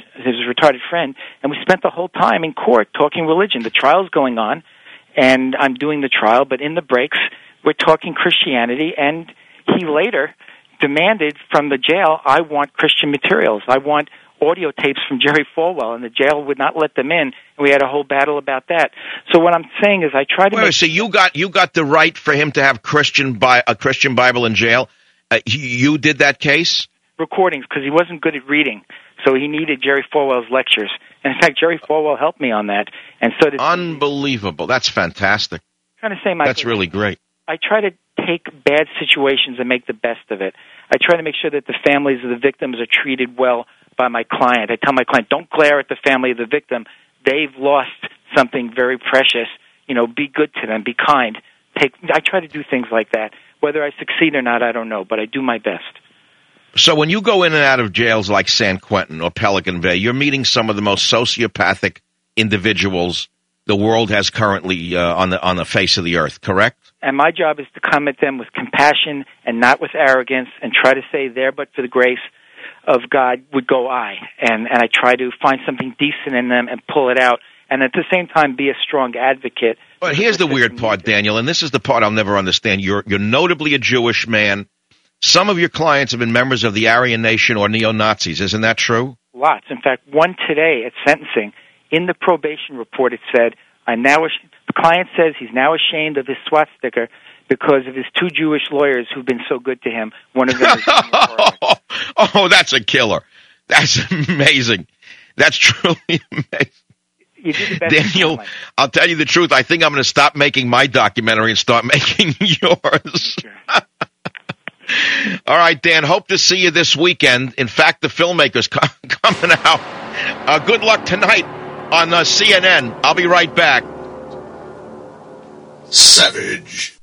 and we spent the whole time in court talking religion. The trial's going on, and I'm doing the trial, but in the breaks, we're talking Christianity, and he later demanded from the jail, I want Christian materials. I want audio tapes from Jerry Falwell, and the jail would not let them in, and we had a whole battle about that. So what I'm saying is I try to So you got the right for him to have a Christian Bible in jail? You did that case? Recordings, because he wasn't good at reading, so he needed Jerry Falwell's lectures. And in fact, Jerry Falwell helped me on that, and so did... Unbelievable. That's fantastic. I'm trying to say, Michael, that's really great. I try to take bad situations and make the best of it. I try to make sure that the families of the victims are treated well by my client. I tell my client, don't glare at the family of the victim. They've lost something very precious. Be good to them. Be kind. I try to do things like that. Whether I succeed or not, I don't know, but I do my best. So when you go in and out of jails like San Quentin or Pelican Bay, you're meeting some of the most sociopathic individuals the world has currently on the face of the earth, correct? And my job is to come at them with compassion and not with arrogance, and try to say, there but for the grace of God would go I. And I try to find something decent in them and pull it out, and at the same time be a strong advocate. But here's the weird part, Daniel, and this is the part I'll never understand. You're notably a Jewish man. Some of your clients have been members of the Aryan Nation or neo-Nazis. Isn't that true? Lots. In fact, one today at sentencing, in the probation report, it said, the client says he's now ashamed of his swastika because of his two Jewish lawyers who've been so good to him. One of them is Oh, that's a killer. That's amazing. That's truly amazing. You did the best. Daniel, I'll tell you the truth. I think I'm going to stop making my documentary and start making yours. Sure. All right, Dan, hope to see you this weekend. In fact, the filmmaker's coming out. Good luck tonight on CNN. I'll be right back. Savage.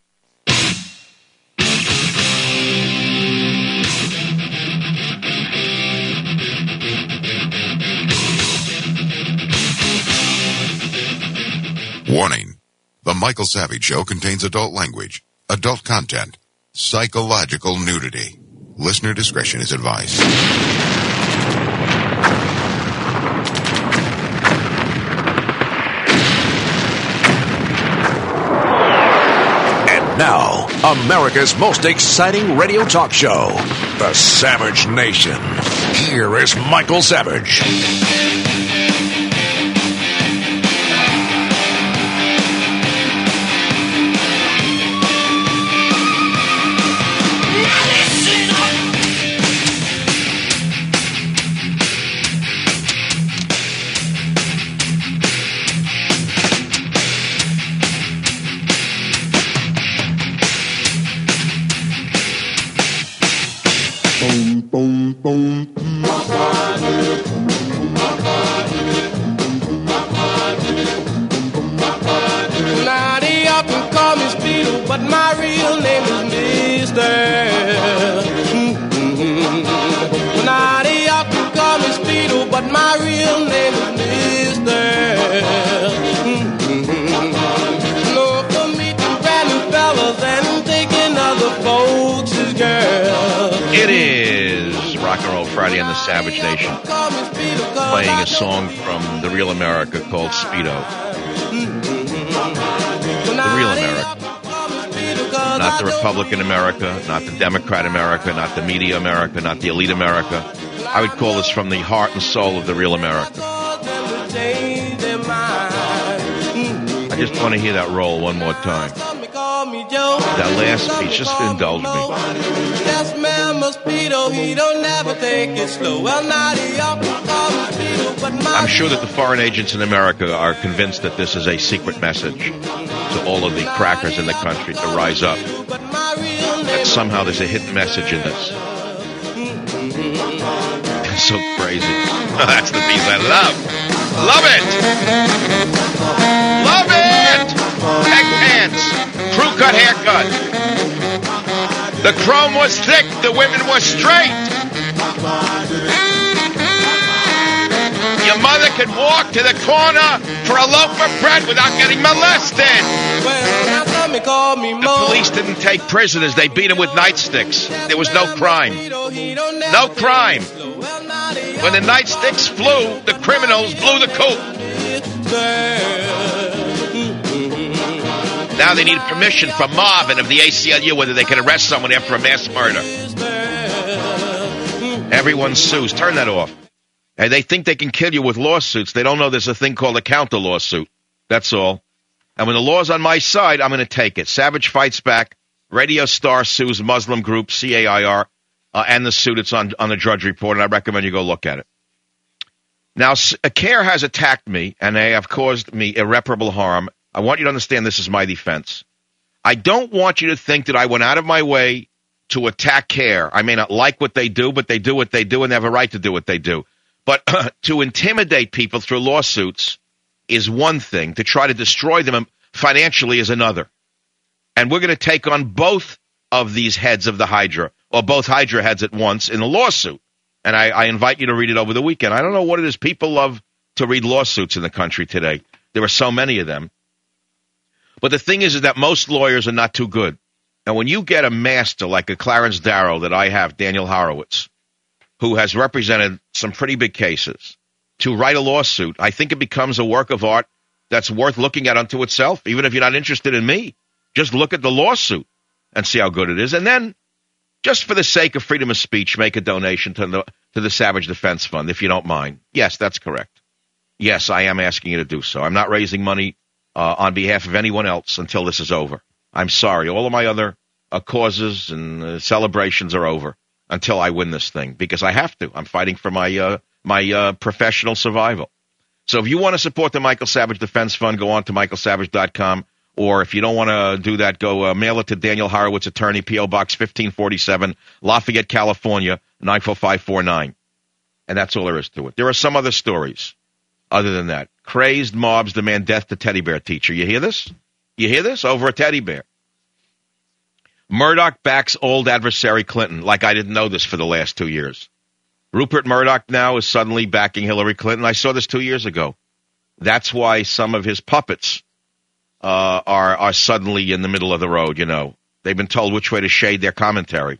Warning. The Michael Savage Show contains adult language, adult content, psychological nudity. Listener discretion is advised. And now, America's most exciting radio talk show, The Savage Nation. Here is Michael Savage. Now they often call me Speedo, but my real name is Mister. Now they often call me Speedo, but my real name is Mister. No for meeting brand new fellas and taking other folks' girls. It is Rock and Roll Friday on the Savage Nation, playing a song from The Real America called Speedo. The real America. Not the Republican America, not the Democrat America, not the media America, not the elite America. I would call this from the heart and soul of the real America. I just want to hear that roll one more time. That last speech, just indulge me. Yes, man, Mosquito, he don't never take it slow. Well, now he often call Mosquito, but my I'm sure that the foreign agents in America are convinced that this is a secret message to all of the crackers in the country to rise up. That somehow there's a hidden message in this. It's so crazy. That's the piece I love. Love it! Love it! Peg pants. Crew cut haircut. The chrome was thick. The women were straight. Your mother could walk to the corner for a loaf of bread without getting molested. The police didn't take prisoners. They beat them with nightsticks. There was no crime. No crime. When the nightsticks flew, the criminals blew the coop. Now they need permission from Marvin of the ACLU whether they can arrest someone after a mass murder. Everyone sues. Turn that off. And they think they can kill you with lawsuits. They don't know there's a thing called a counter lawsuit. That's all. And when the law's on my side, I'm going to take it. Savage fights back. Radio Star sues Muslim group CAIR and the suit. It's on the Drudge Report, and I recommend you go look at it. Now, CAIR has attacked me, and they have caused me irreparable harm. I want you to understand this is my defense. I don't want you to think that I went out of my way to attack CAIR. I may not like what they do, but they do what they do, and they have a right to do what they do. But to intimidate people through lawsuits is one thing. To try to destroy them financially is another. And we're going to take on both of these heads of the Hydra, or both Hydra heads at once in a lawsuit. And I invite you to read it over the weekend. I don't know what it is. People love to read lawsuits in the country today. There are so many of them. But the thing is that most lawyers are not too good. And when you get a master like a Clarence Darrow that I have, Daniel Horowitz, who has represented some pretty big cases, to write a lawsuit, I think it becomes a work of art that's worth looking at unto itself. Even if you're not interested in me, just look at the lawsuit and see how good it is. And then, just for the sake of freedom of speech, make a donation to the Savage Defense Fund, if you don't mind. Yes, that's correct. Yes, I am asking you to do so. I'm not raising money on behalf of anyone else until this is over. I'm sorry. All of my other causes and celebrations are over until I win this thing, because I have to. I'm fighting for my professional survival. So if you want to support the Michael Savage Defense Fund, go on to michaelsavage.com. Or if you don't want to do that, go mail it to Daniel Horowitz, attorney, P.O. Box 1547, Lafayette, California, 94549. And that's all there is to it. There are some other stories other than that. Crazed mobs demand death to teddy bear teacher. You hear this? You hear this? Over a teddy bear. Murdoch backs old adversary Clinton, like I didn't know this for the last 2 years. Rupert Murdoch now is suddenly backing Hillary Clinton. I saw this 2 years ago. That's why some of his puppets are suddenly in the middle of the road, you know. They've been told which way to shade their commentary.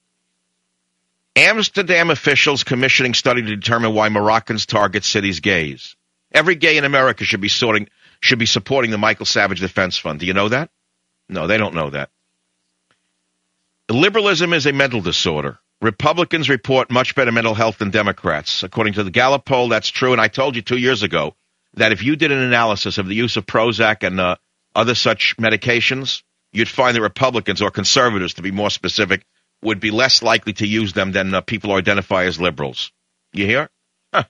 Amsterdam officials commissioning study to determine why Moroccans target cities' gays. Every gay in America should be supporting the Michael Savage Defense Fund. Do you know that? No, they don't know that. Liberalism is a mental disorder. Republicans report much better mental health than Democrats. According to the Gallup poll, that's true. And I told you 2 years ago that if you did an analysis of the use of Prozac and other such medications, you'd find that Republicans, or conservatives to be more specific, would be less likely to use them than people who identify as liberals. You hear? Huh.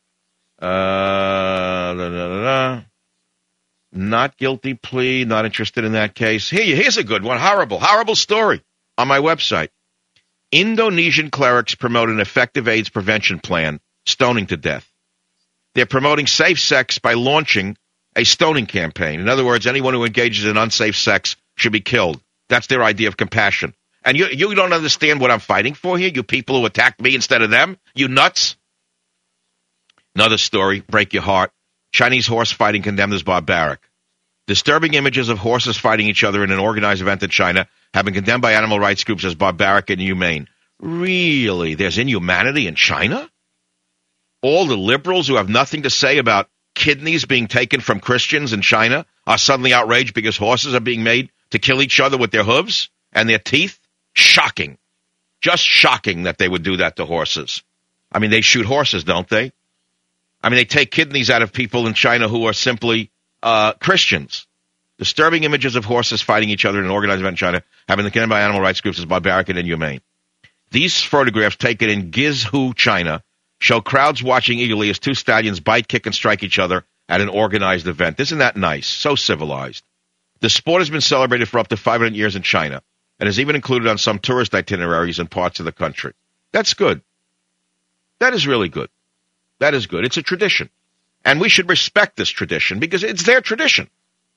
Not guilty plea, not interested in that case. Here's a good one. Horrible story on my website. Indonesian clerics promote an effective AIDS prevention plan, stoning to death. They're promoting safe sex by launching a stoning campaign. In other words, anyone who engages in unsafe sex should be killed. That's their idea of compassion. And you don't understand what I'm fighting for here, you people who attack me instead of them? You nuts? Another story, break your heart. Chinese horse fighting condemned as barbaric. Disturbing images of horses fighting each other in an organized event in China have been condemned by animal rights groups as barbaric and inhumane. Really? There's inhumanity in China? All the liberals who have nothing to say about kidneys being taken from Christians in China are suddenly outraged because horses are being made to kill each other with their hooves and their teeth? Shocking. Just shocking that they would do that to horses. I mean, they shoot horses, don't they? I mean, they take kidneys out of people in China who are simply Christians. Disturbing images of horses fighting each other in an organized event in China have been condemned by animal rights groups as barbaric and inhumane. These photographs taken in Guizhou, China, show crowds watching eagerly as two stallions bite, kick, and strike each other at an organized event. Isn't that nice? So civilized. The sport has been celebrated for up to 500 years in China and is even included on some tourist itineraries in parts of the country. That's good. That is really good. That is good. It's a tradition. And we should respect this tradition because it's their tradition.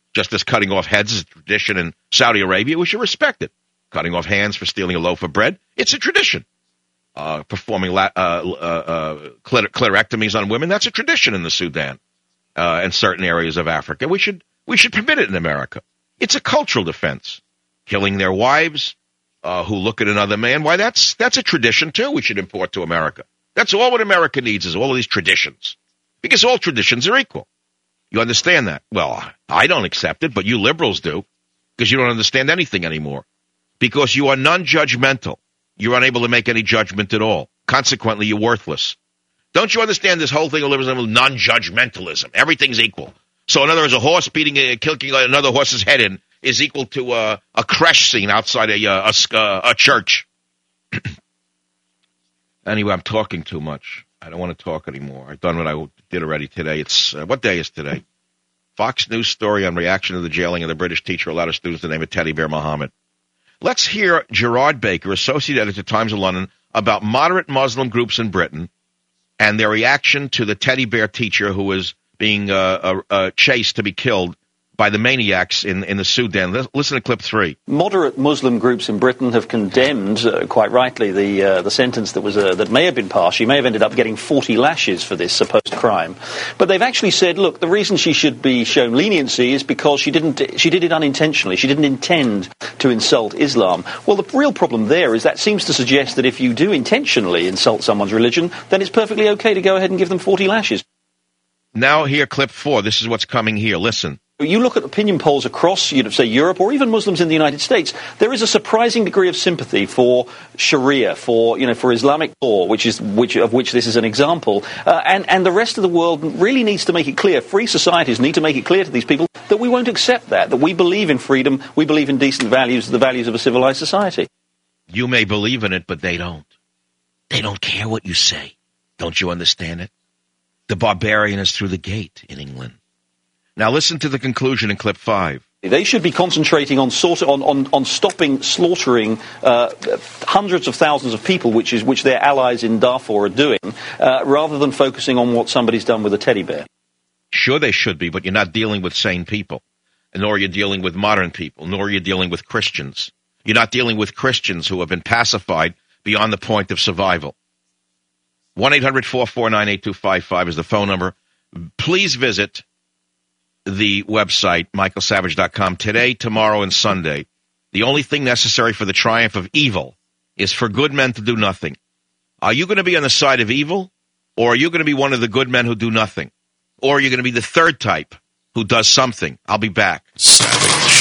Just as cutting off heads is a tradition in Saudi Arabia, we should respect it. Cutting off hands for stealing a loaf of bread, it's a tradition. Performing clitorectomies on women, that's a tradition in the Sudan and certain areas of Africa. We should permit it in America. It's a cultural defense. Killing their wives who look at another man, why, that's a tradition, too, we should import to America. That's all what America needs is all of these traditions. Because all traditions are equal. You understand that? Well, I don't accept it, but you liberals do. Because you don't understand anything anymore. Because you are non-judgmental. You're unable to make any judgment at all. Consequently, you're worthless. Don't you understand this whole thing of liberalism, non-judgmentalism? Everything's equal. So in other words, a horse kicking another horse's head in is equal to a crash scene outside a church. Anyway, I'm talking too much. I don't want to talk anymore. I've done what I did already today. It's what day is today? Fox News story on reaction to the jailing of the British teacher allowed students to name it Teddy Bear Muhammad. Let's hear Gerard Baker, associate editor, Times of London, about moderate Muslim groups in Britain and their reaction to the teddy bear teacher who was being chased to be killed by the maniacs in the Sudan. Listen to clip 3. Moderate Muslim groups in Britain have condemned, quite rightly, the sentence that may have been passed. She may have ended up getting 40 lashes for this supposed crime. But they've actually said, look, the reason she should be shown leniency is because she did it unintentionally. She didn't intend to insult Islam. Well, the real problem there is that seems to suggest that if you do intentionally insult someone's religion, then it's perfectly okay to go ahead and give them 40 lashes. Now here, clip 4. This is what's coming here. Listen. You look at opinion polls across, say, Europe or even Muslims in the United States, there is a surprising degree of sympathy for Sharia, for Islamic law, which this is an example. And the rest of the world really needs to make it clear, free societies need to make it clear to these people that we won't accept that we believe in freedom, we believe in decent values, the values of a civilized society. You may believe in it, but they don't. They don't care what you say. Don't you understand it? The barbarian is through the gate in England. Now listen to the conclusion in clip 5. They should be concentrating on stopping slaughtering hundreds of thousands of people, which their allies in Darfur are doing, rather than focusing on what somebody's done with a teddy bear. Sure, they should be, but you're not dealing with sane people, nor are you dealing with modern people, nor are you dealing with Christians. You're not dealing with Christians who have been pacified beyond the point of survival. 1-800-449-8255 is the phone number. Please visit the website, michaelsavage.com, today, tomorrow, and Sunday. The only thing necessary for the triumph of evil is for good men to do nothing. Are you going to be on the side of evil, or are you going to be one of the good men who do nothing? Or are you going to be the third type who does something? I'll be back. Savage.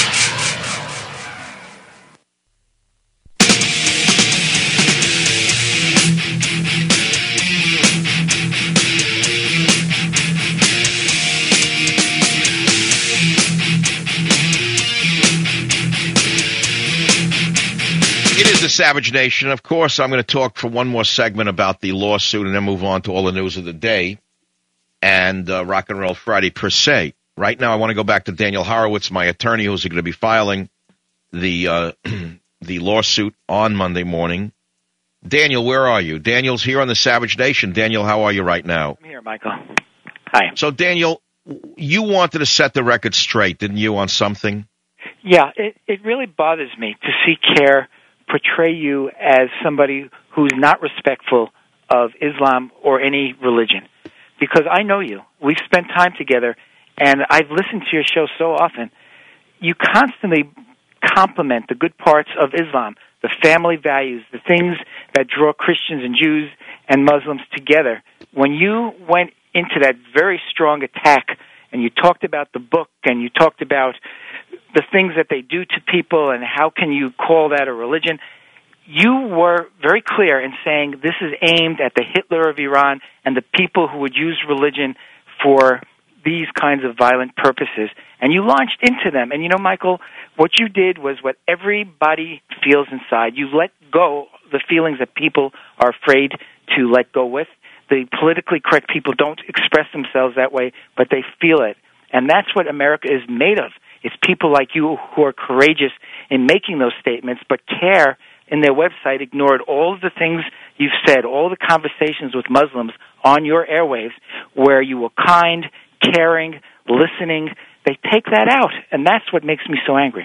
It is the Savage Nation. Of course, I'm going to talk for one more segment about the lawsuit and then move on to all the news of the day and Rock and Roll Friday per se. Right now, I want to go back to Daniel Horowitz, my attorney, who's going to be filing the the lawsuit on Monday morning. Daniel, where are you? Daniel's here on the Savage Nation. Daniel, how are you right now? I'm here, Michael. Hi. So, Daniel, you wanted to set the record straight, didn't you, on something? Yeah, it really bothers me to see CARE portray you as somebody who's not respectful of Islam or any religion. Because I know you. We've spent time together, and I've listened to your show so often. You constantly compliment the good parts of Islam, the family values, the things that draw Christians and Jews and Muslims together. When you went into that very strong attack and you talked about the book and you talked about the things that they do to people and how can you call that a religion, you were very clear in saying this is aimed at the Hitler of Iran and the people who would use religion for these kinds of violent purposes. And you launched into them. And, Michael, what you did was what everybody feels inside. You let go the feelings that people are afraid to let go with. The politically correct people don't express themselves that way, but they feel it. And that's what America is made of. It's people like you who are courageous in making those statements, but CARE in their website ignored all of the things you've said, all the conversations with Muslims on your airwaves where you were kind, caring, listening, they take that out, and that's what makes me so angry.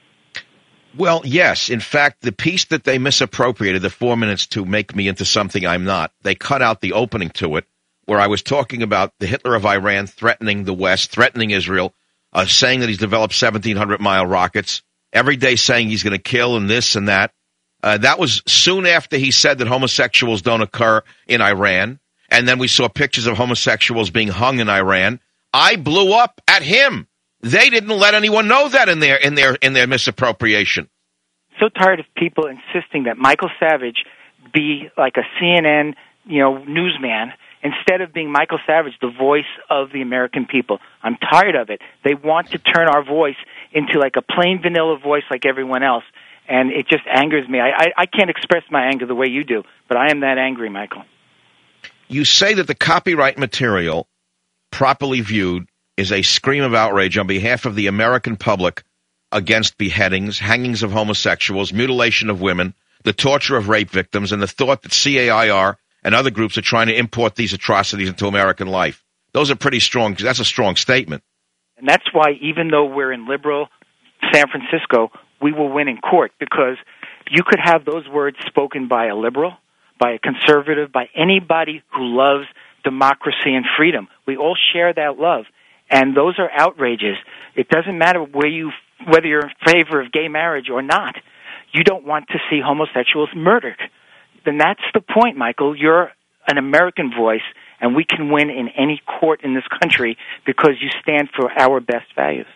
Well, yes. In fact, the piece that they misappropriated, the 4 minutes to make me into something I'm not, they cut out the opening to it, where I was talking about the Hitler of Iran threatening the West, threatening Israel, saying that he's developed 1,700-mile rockets, every day saying he's going to kill and this and that. That was soon after he said that homosexuals don't occur in Iran, and then we saw pictures of homosexuals being hung in Iran. I blew up at him. They didn't let anyone know that in their misappropriation. So tired of people insisting that Michael Savage be like a CNN, newsman, instead of being Michael Savage, the voice of the American people. I'm tired of it. They want to turn our voice into like a plain vanilla voice like everyone else, and it just angers me. I can't express my anger the way you do, but I am that angry, Michael. You say that the copyright material, properly viewed, is a scream of outrage on behalf of the American public against beheadings, hangings of homosexuals, mutilation of women, the torture of rape victims, and the thought that CAIR and other groups are trying to import these atrocities into American life. Those are pretty strong. That's a strong statement. And that's why even though we're in liberal San Francisco, we will win in court, because you could have those words spoken by a liberal, by a conservative, by anybody who loves democracy and freedom. We all share that love. And those are outrages. It doesn't matter whether you're in favor of gay marriage or not. You don't want to see homosexuals murdered. Then that's the point, Michael. You're an American voice, and we can win in any court in this country because you stand for our best values.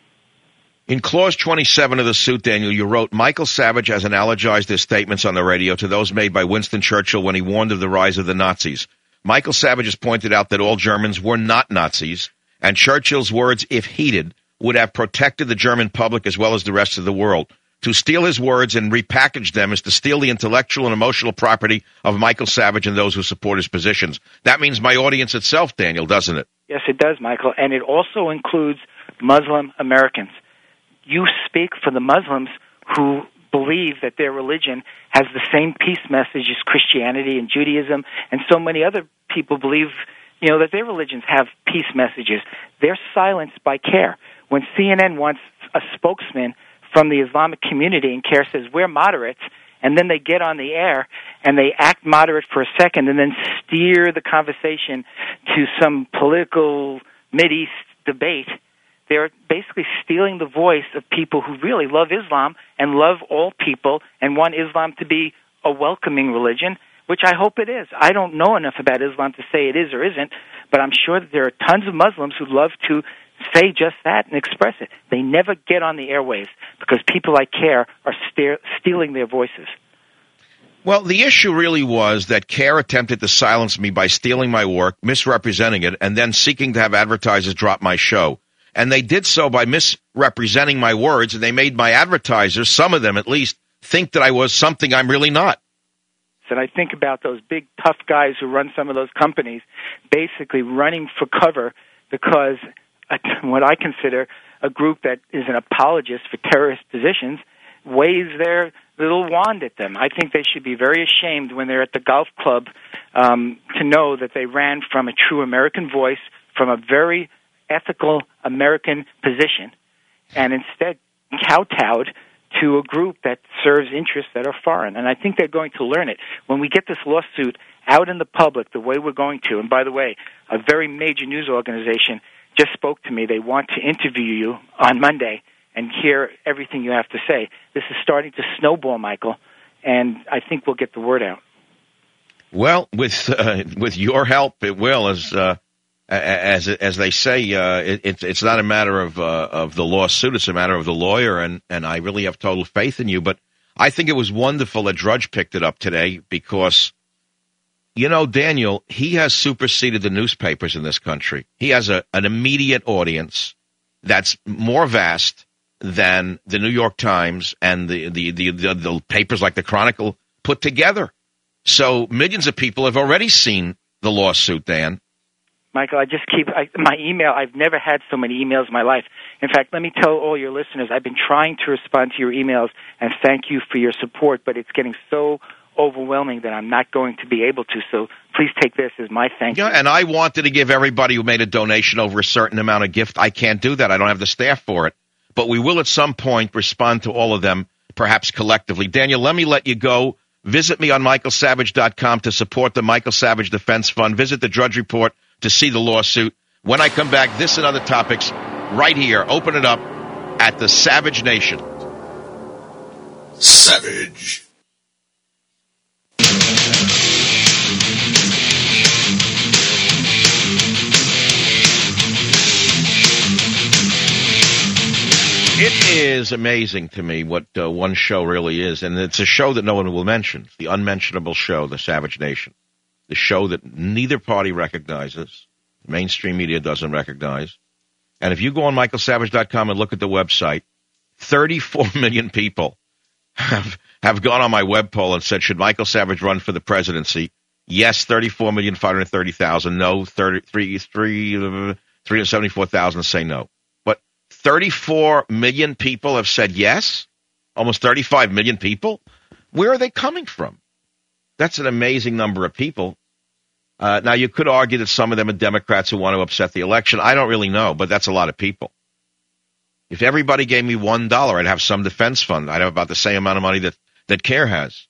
In Clause 27 of the suit, Daniel, you wrote, Michael Savage has analogized his statements on the radio to those made by Winston Churchill when he warned of the rise of the Nazis. Michael Savage has pointed out that all Germans were not Nazis, and Churchill's words, if heeded, would have protected the German public as well as the rest of the world. To steal his words and repackage them is to steal the intellectual and emotional property of Michael Savage and those who support his positions. That means my audience itself, Daniel, doesn't it? Yes, it does, Michael, and it also includes Muslim Americans. You speak for the Muslims who believe that their religion has the same peace message as Christianity and Judaism, and so many other people believe that their religions have peace messages. They're silenced by CAIR. When CNN wants a spokesman from the Islamic community and CAIR says, we're moderates, and then they get on the air and they act moderate for a second and then steer the conversation to some political Mideast debate, they're basically stealing the voice of people who really love Islam and love all people and want Islam to be a welcoming religion, which I hope it is. I don't know enough about Islam to say it is or isn't, but I'm sure that there are tons of Muslims who love to say just that and express it. They never get on the airwaves because people like CAIR are stealing their voices. Well, the issue really was that CAIR attempted to silence me by stealing my work, misrepresenting it, and then seeking to have advertisers drop my show. And they did so by misrepresenting my words, and they made my advertisers, some of them at least, think that I was something I'm really not. And I think about those big, tough guys who run some of those companies basically running for cover because what I consider a group that is an apologist for terrorist positions waves their little wand at them. I think they should be very ashamed when they're at the golf club to know that they ran from a true American voice, from a very ethical American position, and instead kowtowed to a group that serves interests that are foreign. And I think they're going to learn it. When we get this lawsuit out in the public the way we're going to, and by the way, a very major news organization just spoke to me. They want to interview you on Monday and hear everything you have to say. This is starting to snowball, Michael, and I think we'll get the word out. Well, with your help, it will. As they say, it's not a matter of the lawsuit; it's a matter of the lawyer. And I really have total faith in you. But I think it was wonderful that Drudge picked it up today because, Daniel, he has superseded the newspapers in this country. He has an immediate audience that's more vast than the New York Times and the papers like the Chronicle put together. So millions of people have already seen the lawsuit, Dan. Michael, I just my email. I've never had so many emails in my life. In fact, let me tell all your listeners, I've been trying to respond to your emails and thank you for your support, but it's getting so overwhelming that I'm not going to be able to. So please take this as my thank you. Yeah, and I wanted to give everybody who made a donation over a certain amount of gift. I can't do that. I don't have the staff for it. But we will at some point respond to all of them, perhaps collectively. Daniel, let me let you go. Visit me on michaelsavage.com to support the Michael Savage Defense Fund. Visit the Drudge Report to see the lawsuit. When I come back, this and other topics right here. Open it up at the Savage Nation. Savage. It is amazing to me what one show really is, and it's a show that no one will mention. It's the unmentionable show, the Savage Nation, the show that neither party recognizes, mainstream media doesn't recognize. And if you go on michaelsavage.com and look at the website, 34 million people have gone on my web poll and said, should Michael Savage run for the presidency? Yes, 34,530,000. No, 374,000 say no. 34 million people have said yes? Almost 35 million people? Where are they coming from? That's an amazing number of people. Now, you could argue that some of them are Democrats who want to upset the election. I don't really know, but that's a lot of people. If everybody gave me $1, I'd have some defense fund. I'd have about the same amount of money that CARE has.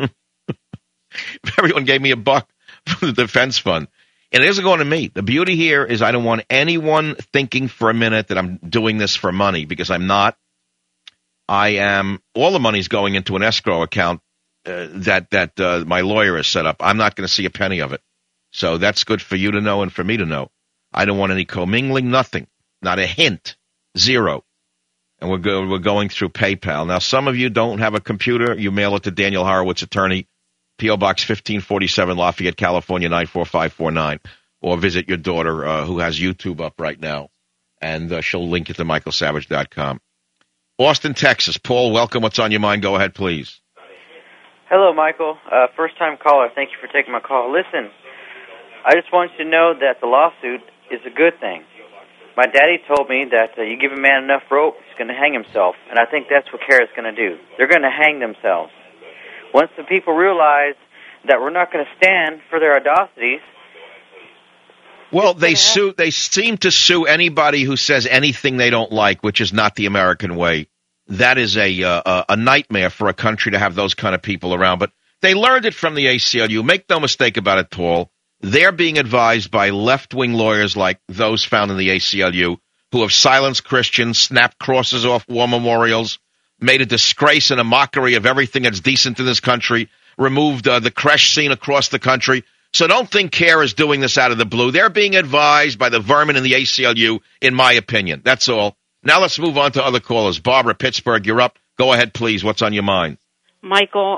If everyone gave me $1 for the defense fund. And it isn't going to me. The beauty here is I don't want anyone thinking for a minute that I'm doing this for money, because I'm not. I am. All the money's going into an escrow account that my lawyer has set up. I'm not going to see a penny of it. So that's good for you to know and for me to know. I don't want any commingling, nothing, not a hint, zero. And we're going through PayPal. Now, some of you don't have a computer. You mail it to Daniel Horowitz, attorney, P.O. Box 1547, Lafayette, California, 94549. Or visit your daughter, who has YouTube up right now, and she'll link it to michaelsavage.com. Austin, Texas. Paul, welcome. What's on your mind? Go ahead, please. Hello, Michael. First-time caller. Thank you for taking my call. Listen, I just want you to know that the lawsuit is a good thing. My daddy told me that you give a man enough rope, he's going to hang himself, and I think that's what CARE is going to do. They're going to hang themselves. Once the people realize that we're not going to stand for their atrocities. Well, they seem to sue anybody who says anything they don't like, which is not the American way. That is a nightmare for a country to have those kind of people around. But they learned it from the ACLU. Make no mistake about it, Paul. They're being advised by left-wing lawyers like those found in the ACLU, who have silenced Christians, snapped crosses off war memorials, made a disgrace and a mockery of everything that's decent in this country, removed the creche scene across the country. So don't think CARE is doing this out of the blue. They're being advised by the vermin in the ACLU, in my opinion. That's all. Now let's move on to other callers. Barbara, Pittsburgh, you're up. Go ahead, please. What's on your mind? Michael,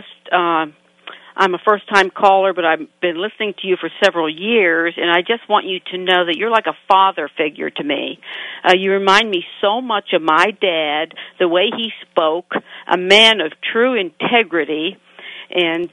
I'm a first-time caller, but I've been listening to you for several years, and I just want you to know that you're like a father figure to me. You remind me so much of my dad, the way he spoke, a man of true integrity, and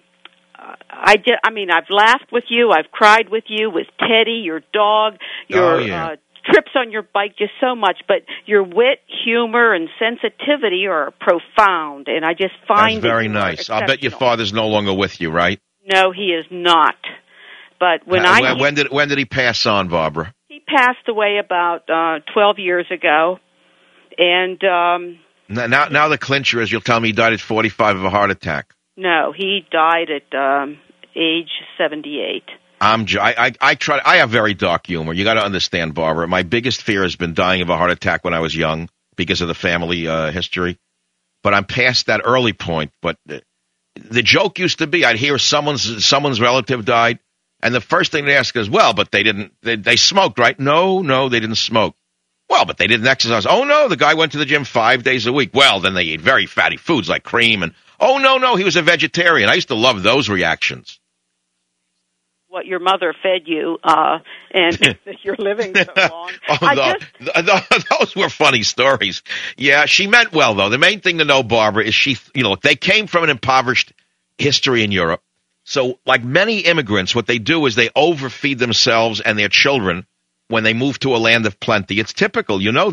I've laughed with you, I've cried with you, with Teddy, your dog, your trips on your bike, just so much. But your wit, humor, and sensitivity are profound, and I just find that's very nice. I'll bet your father's no longer with you, right? No, he is not. But when when did he pass on, Barbara? He passed away about 12 years ago, and now the clincher is you'll tell me he died at 45 of a heart attack. No, he died at age 78. I have very dark humor. You got to understand, Barbara. My biggest fear has been dying of a heart attack when I was young because of the family history. But I'm past that early point. But the joke used to be I'd hear someone's relative died, and the first thing they ask is, well, but they smoked, right? No, they didn't smoke. Well, but they didn't exercise. Oh, no, the guy went to the gym 5 days a week. Well, then they ate very fatty foods like cream. And, oh, no, he was a vegetarian. I used to love those reactions. What your mother fed you, and you're living so long. Those were funny stories. Yeah, she meant well, though. The main thing to know, Barbara, is they came from an impoverished history in Europe. So, like many immigrants, what they do is they overfeed themselves and their children when they move to a land of plenty. It's typical, you know that.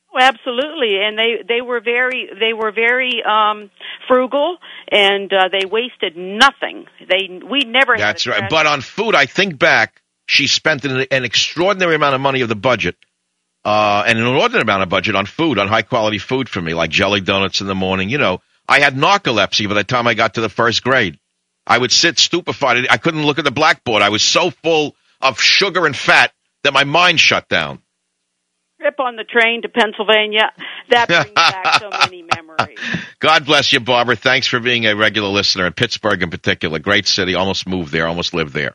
Oh, absolutely, and they were very frugal, and they wasted nothing. We never. That's right. But on food, I think back, she spent an extraordinary amount of money of the budget, and an inordinate amount of budget on food, on high quality food for me, like jelly donuts in the morning. You know, I had narcolepsy by the time I got to the first grade. I would sit stupefied. I couldn't look at the blackboard. I was so full of sugar and fat that my mind shut down. Trip on the train to Pennsylvania. That brings back so many memories. God bless you, Barbara. Thanks for being a regular listener. In Pittsburgh in particular, great city. Almost moved there. Almost lived there.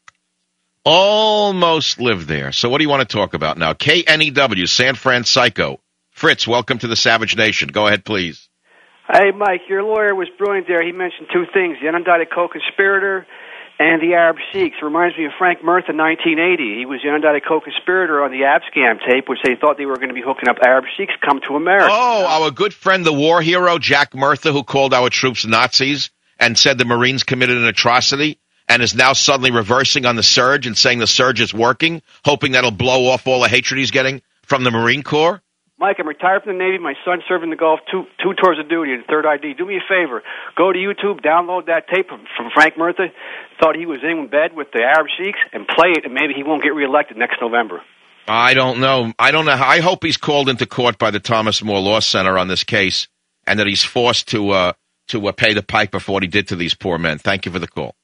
Almost lived there. So what do you want to talk about now? KNEW, San Francisco. Fritz, welcome to the Savage Nation. Go ahead, please. Hey, Mike, your lawyer was brilliant there. He mentioned two things, the unindicted co-conspirator and the Arab Sheiks. Reminds me of Frank Murtha in 1980. He was the unindicted co-conspirator on the Ab Scam tape, which they thought they were going to be hooking up Arab Sheiks come to America. Oh, our good friend, the war hero, Jack Murtha, who called our troops Nazis and said the Marines committed an atrocity and is now suddenly reversing on the surge and saying the surge is working, hoping that'll blow off all the hatred he's getting from the Marine Corps. Mike, I'm retired from the Navy. My son's serving the Gulf, two tours of duty, and third ID. Do me a favor. Go to YouTube, download that tape from Frank Murtha. Thought he was in bed with the Arab Sheiks, and play it, and maybe he won't get reelected next November. I don't know. I hope he's called into court by the Thomas More Law Center on this case, and that he's forced to pay the piper for what he did to these poor men. Thank you for the call.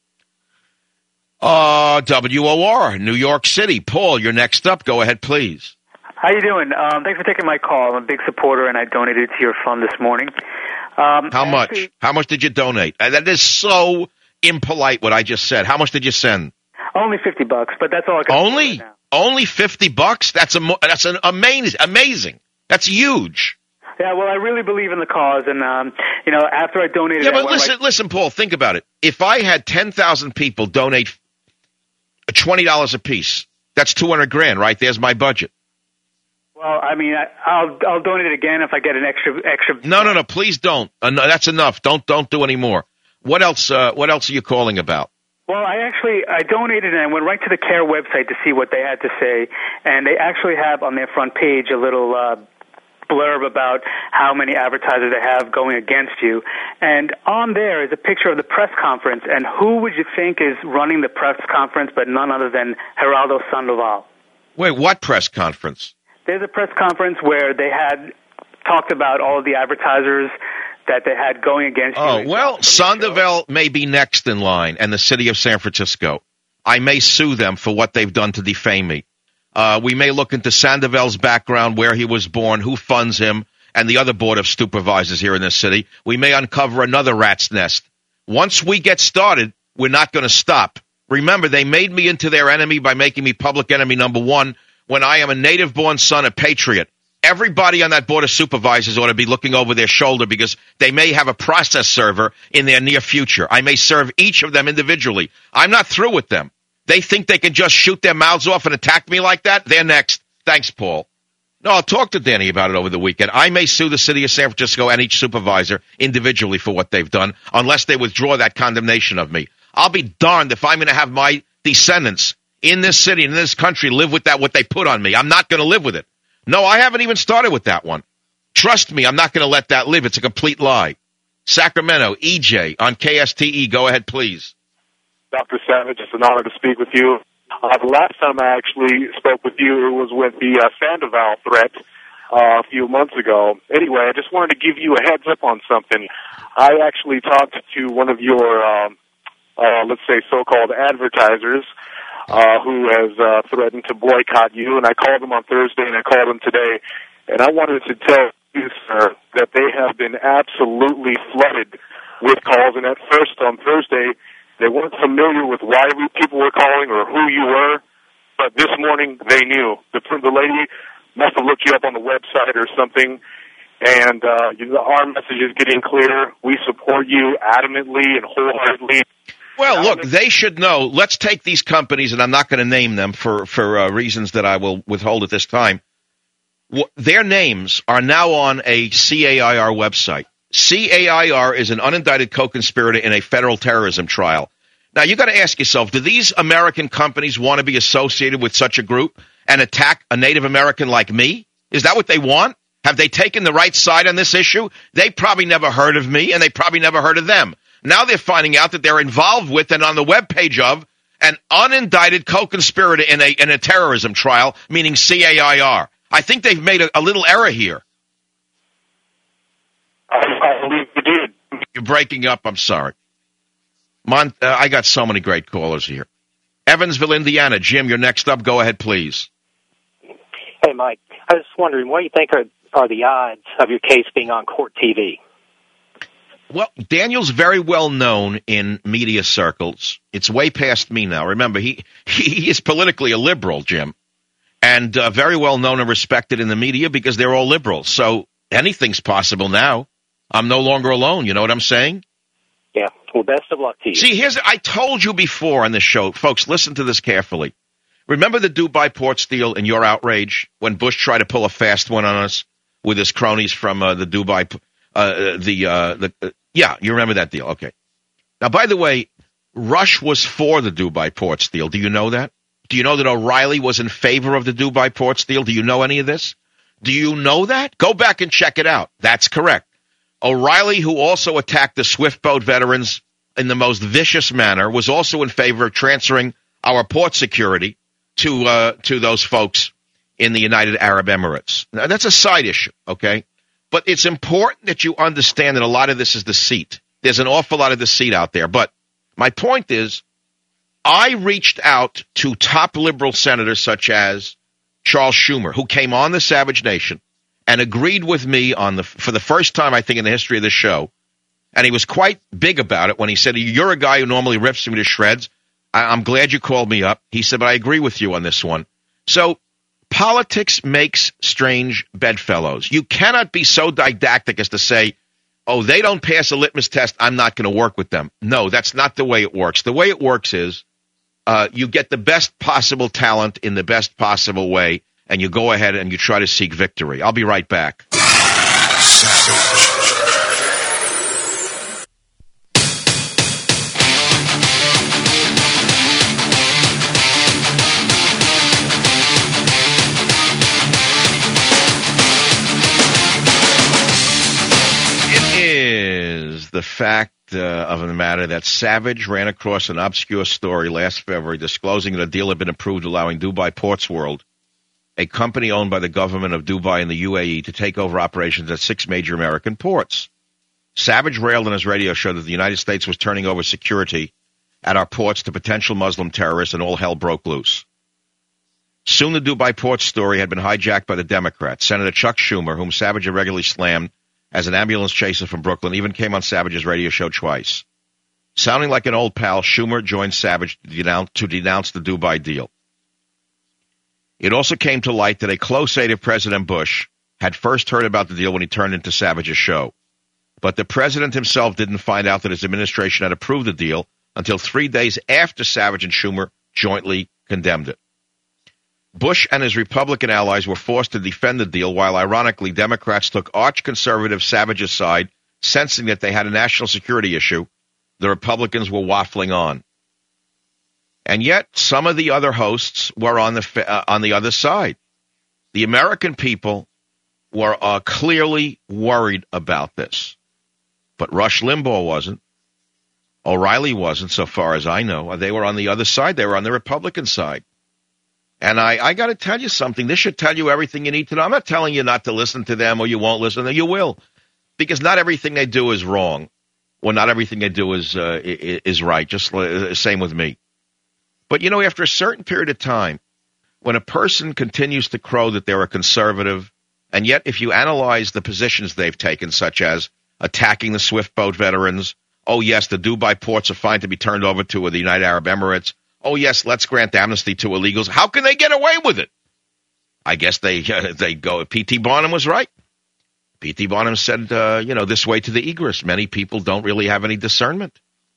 WOR, New York City. Paul, you're next up. Go ahead, please. How you doing? Thanks for taking my call. I'm a big supporter, and I donated to your fund this morning. How much? How much did you donate? That is so impolite what I just said. How much did you send? Only $50, but that's all I can. Only $50? That's an amazing. That's huge. Yeah, well, I really believe in the cause, and after I donated, yeah, but listen, Paul. Think about it. If I had 10,000 people donate $20 a piece, that's $200,000, right? There's my budget. Well, I mean, I'll donate it again if I get an extra. No, please don't. That's enough. Don't do any more. What else? What else are you calling about? Well, I donated and I went right to the CARE website to see what they had to say, and they actually have on their front page a little blurb about how many advertisers they have going against you, and on there is a picture of the press conference, and who would you think is running the press conference but none other than Geraldo Sandoval? Wait, what press conference? There's a press conference where they had talked about all of the advertisers that they had going against you. Oh, well, Sandoval may be next in line, and the city of San Francisco. I may sue them for what they've done to defame me. We may look into Sandoval's background, where he was born, who funds him, and the other board of supervisors here in this city. We may uncover another rat's nest. Once we get started, we're not going to stop. Remember, they made me into their enemy by making me public enemy number one when I am a native-born son, a patriot. Everybody on that board of supervisors ought to be looking over their shoulder because they may have a process server in their near future. I may serve each of them individually. I'm not through with them. They think they can just shoot their mouths off and attack me like that? They're next. Thanks, Paul. No, I'll talk to Danny about it over the weekend. I may sue the city of San Francisco and each supervisor individually for what they've done unless they withdraw that condemnation of me. I'll be darned if I'm going to have my descendants in this city and in this country live with that, what they put on me. I'm not going to live with it. No, I haven't even started with that one. Trust me, I'm not going to let that live. It's a complete lie. Sacramento, EJ on KSTE. Go ahead, please. Dr. Savage, it's an honor to speak with you. The last time I actually spoke with you was with the Sandoval threat a few months ago. Anyway, I just wanted to give you a heads up on something. I actually talked to one of your, let's say, so-called advertisers who has threatened to boycott you, and I called them on Thursday and I called them today, and I wanted to tell you, sir, that they have been absolutely flooded with calls, and at first on Thursday, they weren't familiar with why people were calling or who you were, but this morning they knew. The lady must have looked you up on the website or something, and our message is getting clear. We support you adamantly and wholeheartedly. Well, look, they should know. Let's take these companies, and I'm not going to name them for reasons that I will withhold at this time. Their names are now on a CAIR website. CAIR is an unindicted co-conspirator in a federal terrorism trial. Now, you got to ask yourself, do these American companies want to be associated with such a group and attack a Native American like me? Is that what they want? Have they taken the right side on this issue? They probably never heard of me, and they probably never heard of them. Now they're finding out that they're involved with and on the webpage of an unindicted co-conspirator in a terrorism trial, meaning CAIR. I think they've made a little error here. I believe you did. You're breaking up. I'm sorry. I got so many great callers here. Evansville, Indiana. Jim, you're next up. Go ahead, please. Hey, Mike. I was wondering, what do you think are the odds of your case being on court TV? Well, Daniel's very well known in media circles. It's way past me now. Remember, he is politically a liberal, Jim, and very well known and respected in the media because they're all liberals. So anything's possible now. I'm no longer alone. You know what I'm saying? Yeah. Well, best of luck to you. See, I told you before on this show, folks, listen to this carefully. Remember the Dubai port steal and your outrage when Bush tried to pull a fast one on us with his cronies from the Dubai, yeah, you remember that deal. Okay. Now, by the way, Rush was for the Dubai port steal. Do you know that? Do you know that O'Reilly was in favor of the Dubai port steal? Do you know any of this? Do you know that? Go back and check it out. That's correct. O'Reilly, who also attacked the Swift boat veterans in the most vicious manner, was also in favor of transferring our port security to those folks in the United Arab Emirates. Now, that's a side issue, okay? But it's important that you understand that a lot of this is deceit. There's an awful lot of deceit out there. But my point is, I reached out to top liberal senators such as Charles Schumer, who came on the Savage Nation and agreed with me for the first time, I think, in the history of this show. And he was quite big about it when he said, you're a guy who normally rips me to shreds. I'm glad you called me up. He said, but I agree with you on this one. So politics makes strange bedfellows. You cannot be so didactic as to say, oh, they don't pass a litmus test, I'm not going to work with them. No, that's not the way it works. The way it works is you get the best possible talent in the best possible way, and you go ahead and you try to seek victory. I'll be right back. The fact of the matter that Savage ran across an obscure story last February disclosing that a deal had been approved allowing Dubai Ports World, a company owned by the government of Dubai and the UAE, to take over operations at 6 major American ports. Savage railed on his radio show that the United States was turning over security at our ports to potential Muslim terrorists, and all hell broke loose. Soon the Dubai Ports story had been hijacked by the Democrats. Senator Chuck Schumer, whom Savage had regularly slammed as an ambulance chaser from Brooklyn, even came on Savage's radio show twice. Sounding like an old pal, Schumer joined Savage to denounce the Dubai deal. It also came to light that a close aide of President Bush had first heard about the deal when he turned into Savage's show. But the president himself didn't find out that his administration had approved the deal until 3 days after Savage and Schumer jointly condemned it. Bush and his Republican allies were forced to defend the deal, while ironically Democrats took arch-conservative Savage's side, sensing that they had a national security issue. The Republicans were waffling on. And yet some of the other hosts were on the other side. The American people were clearly worried about this. But Rush Limbaugh wasn't. O'Reilly wasn't, so far as I know. They were on the other side. They were on the Republican side. And I got to tell you something. This should tell you everything you need to know. I'm not telling you not to listen to them or you won't listen. You will. Because not everything they do is wrong. Or not everything they do is right. Just same with me. But, you know, after a certain period of time, when a person continues to crow that they're a conservative, and yet if you analyze the positions they've taken, such as attacking the Swift boat veterans, oh, yes, the Dubai ports are fine to be turned over to the United Arab Emirates, oh, yes, let's grant amnesty to illegals. How can they get away with it? I guess they go. P.T. Barnum was right. P.T. Barnum said, this way to the egress. Many people don't really have any discernment.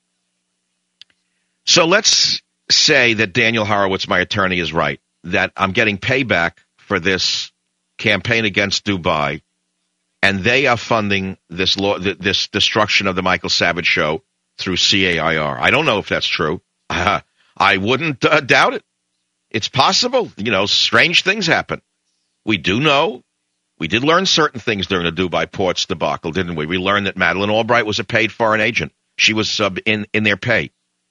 So let's say that Daniel Horowitz, my attorney, is right, that I'm getting payback for this campaign against Dubai, and they are funding this destruction of the Michael Savage show through CAIR. I don't know if that's true. I wouldn't doubt it. It's possible. Strange things happen. We do know We did learn certain things during the Dubai Ports debacle, didn't we? We learned that Madeleine Albright was a paid foreign agent. She was in their pay.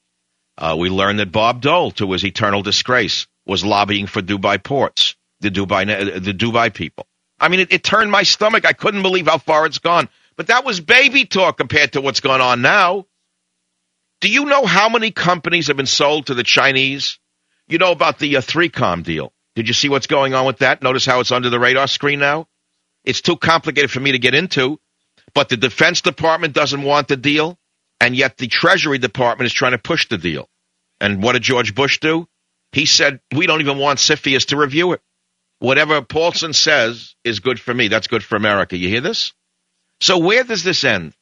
We learned that Bob Dole, to his eternal disgrace, was lobbying for Dubai Ports, the Dubai people. I mean, it turned my stomach. I couldn't believe how far it's gone. But that was baby talk compared to what's going on now. Do you know how many companies have been sold to the Chinese? You know about the 3Com deal. Did you see what's going on with that? Notice how it's under the radar screen now? It's too complicated for me to get into, but the Defense Department doesn't want the deal, and yet the Treasury Department is trying to push the deal. And what did George Bush do? He said, we don't even want CFIUS to review it. Whatever Paulson says is good for me. That's good for America. You hear this? So where does this end?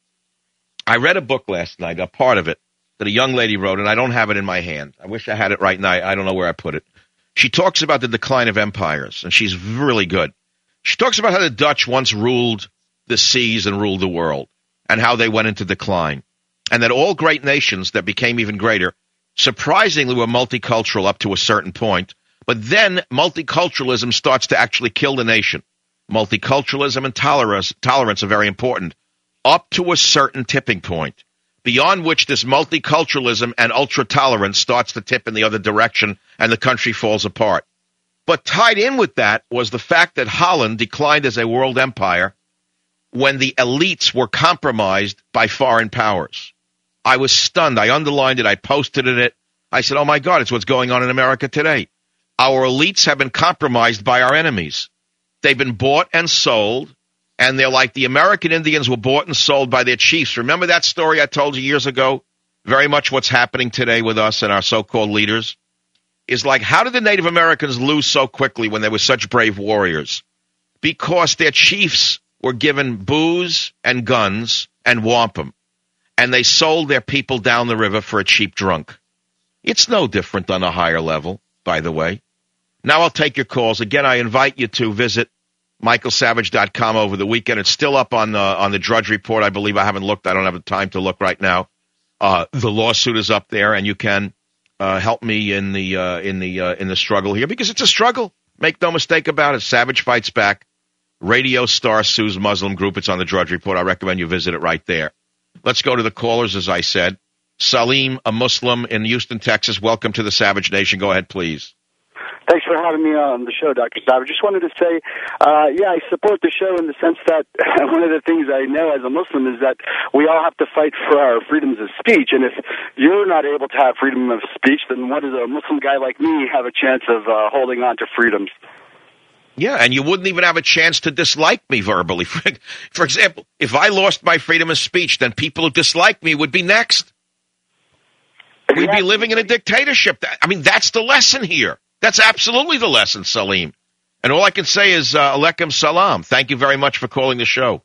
I read a book last night, a part of it, that a young lady wrote, and I don't have it in my hand. I wish I had it right now. I don't know where I put it. She talks about the decline of empires, and she's really good. She talks about how the Dutch once ruled the seas and ruled the world, and how they went into decline, and that all great nations that became even greater surprisingly were multicultural up to a certain point, but then multiculturalism starts to actually kill the nation. Multiculturalism and tolerance are very important, up to a certain tipping point, beyond which this multiculturalism and ultra-tolerance starts to tip in the other direction, and the country falls apart. But tied in with that was the fact that Holland declined as a world empire when the elites were compromised by foreign powers. I was stunned. I underlined it. I posted it. I said, oh, my God, it's what's going on in America today. Our elites have been compromised by our enemies. They've been bought and sold, and they're like the American Indians were bought and sold by their chiefs. Remember that story I told you years ago? Very much what's happening today with us and our so-called leaders is like, how did the Native Americans lose so quickly when they were such brave warriors? Because their chiefs were given booze and guns and wampum, and they sold their people down the river for a cheap drunk. It's no different on a higher level, by the way. Now I'll take your calls. Again, I invite you to visit michaelsavage.com over the weekend. It's still up on the Drudge Report. I believe I haven't looked. I don't have the time to look right now. The lawsuit is up there, and you can help me in the struggle here, because it's a struggle. Make no mistake about it. Savage fights back. Radio Star sues Muslim group. It's on the Drudge Report. I recommend you visit it right there. Let's go to the callers, as I said. Salim, a Muslim in Houston, Texas. Welcome to the Savage Nation. Go ahead, please. Thanks for having me on the show, Dr. Savage. Just wanted to say, I support the show in the sense that one of the things I know as a Muslim is that we all have to fight for our freedoms of speech. And if you're not able to have freedom of speech, then what does a Muslim guy like me have a chance of holding on to freedoms? Yeah, and you wouldn't even have a chance to dislike me verbally. For example, if I lost my freedom of speech, then people who dislike me would be next. We'd be living in a dictatorship. I mean, that's the lesson here. That's absolutely the lesson, Salim. And all I can say is, alaikum salam. Thank you very much for calling the show.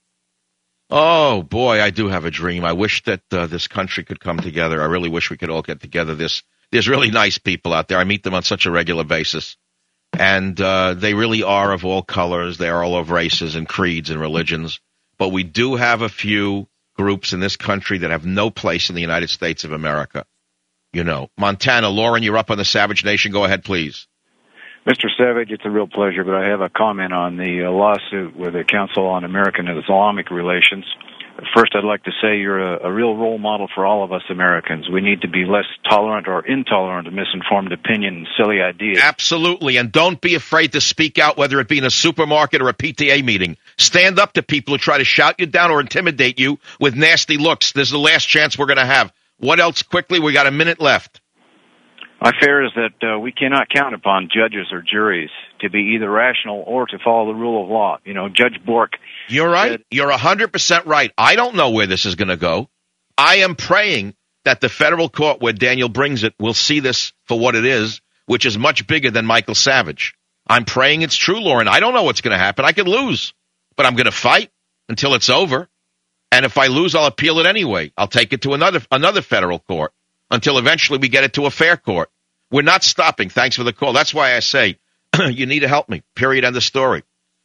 Oh, boy, I do have a dream. I wish that this country could come together. I really wish we could all get together. There's really nice people out there. I meet them on such a regular basis. And they really are of all colors. They are all of races and creeds and religions. But we do have a few groups in this country that have no place in the United States of America. You know, Montana. Lauren, you're up on the Savage Nation. Go ahead, please. Mr. Savage, it's a real pleasure, but I have a comment on the lawsuit with the Council on American and Islamic Relations. First, I'd like to say you're a real role model for all of us Americans. We need to be less tolerant or intolerant of misinformed opinion and silly ideas. Absolutely, and don't be afraid to speak out, whether it be in a supermarket or a PTA meeting. Stand up to people who try to shout you down or intimidate you with nasty looks. This is the last chance we're going to have. What else quickly? We got a minute left. My fear is that we cannot count upon judges or juries to be either rational or to follow the rule of law. You know, Judge Bork. You're right. You're 100% right. I don't know where this is going to go. I am praying that the federal court where Daniel brings it will see this for what it is, which is much bigger than Michael Savage. I'm praying it's true, Lauren. I don't know what's going to happen. I could lose, but I'm going to fight until it's over. And if I lose, I'll appeal it anyway. I'll take it to another federal court until eventually we get it to a fair court. We're not stopping. Thanks for the call. That's why I say you need to help me. Period. End of story.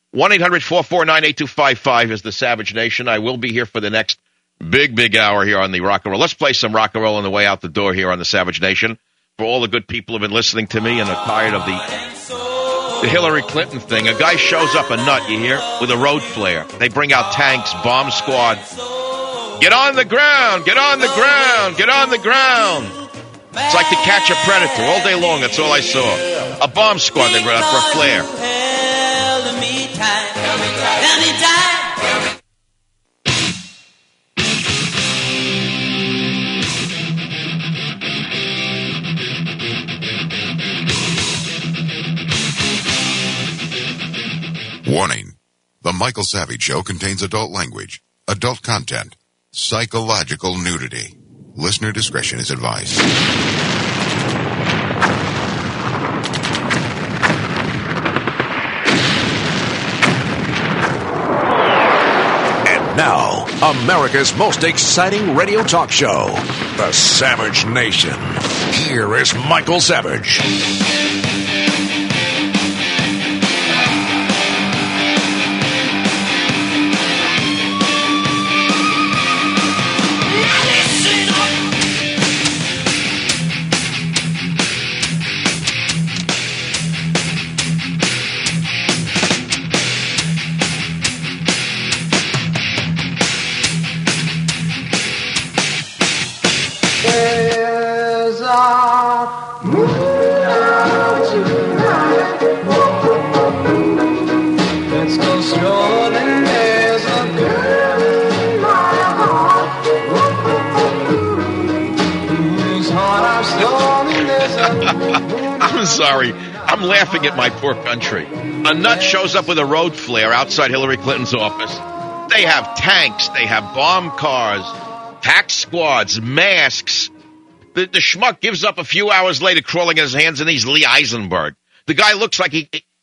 1-800-449-8255 is the Savage Nation. I will be here for the next big hour here on the rock and roll. Let's play some rock and roll on the way out the door here on the Savage Nation. For all the good people who have been listening to me and are tired of the the Hillary Clinton thing. A guy shows up a nut, you hear, with a road flare. They bring out tanks, bomb squad. Get on the ground, get on the ground, get on the ground. It's like To Catch a Predator all day long. That's all I saw. A bomb squad they brought out for a flare. Warning. The Michael Savage Show contains adult language, adult content, psychological nudity. Listener discretion is advised. And now, America's most exciting radio talk show, The Savage Nation. Here is Michael Savage. I'm sorry. I'm laughing at my poor country. A nut shows up with a road flare outside Hillary Clinton's office. They have tanks. They have bomb cars, tax squads, masks. The schmuck gives up a few hours later, crawling on his hands and knees. Lee Eisenberg. The guy looks like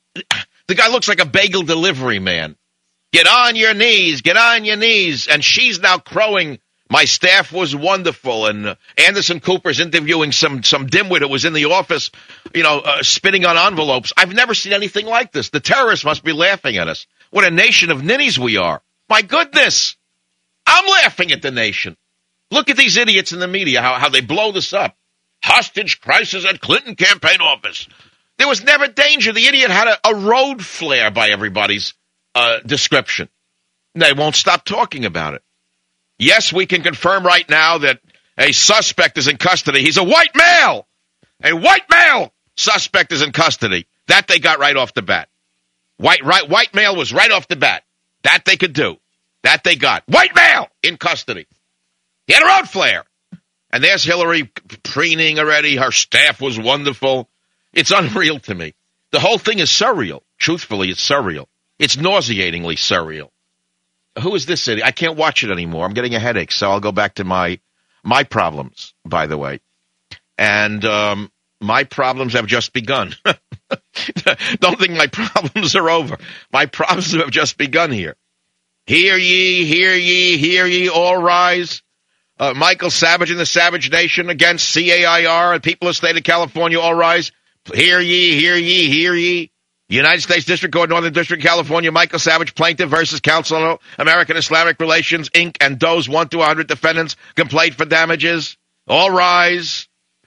a bagel delivery man. Get on your knees. Get on your knees. And she's now crowing. My staff was wonderful, and Anderson Cooper's interviewing some dimwit who was in the office, spitting on envelopes. I've never seen anything like this. The terrorists must be laughing at us. What a nation of ninnies we are. My goodness. I'm laughing at the nation. Look at these idiots in the media, how they blow this up. Hostage crisis at Clinton campaign office. There was never danger. The idiot had a road flare by everybody's description. They won't stop talking about it. Yes, we can confirm right now that a suspect is in custody. He's a white male. A white male suspect is in custody. That they got right off the bat. White male was right off the bat. That they could do. That they got. White male in custody. He had a road flare. And there's Hillary preening already. Her staff was wonderful. It's unreal to me. The whole thing is surreal. Truthfully, it's surreal. It's nauseatingly surreal. Who is this idiot? I can't watch it anymore. I'm getting a headache, so I'll go back to my problems, by the way. And my problems have just begun. Don't think my problems are over. My problems have just begun here. Hear ye, hear ye, hear ye, all rise. Michael Savage and the Savage Nation against CAIR and people of the state of California, all rise. Hear ye, hear ye, hear ye. United States District Court, Northern District, California, Michael Savage, plaintiff versus Council on American Islamic Relations, Inc., and those 1 to 100 defendants, complaint for damages. All rise.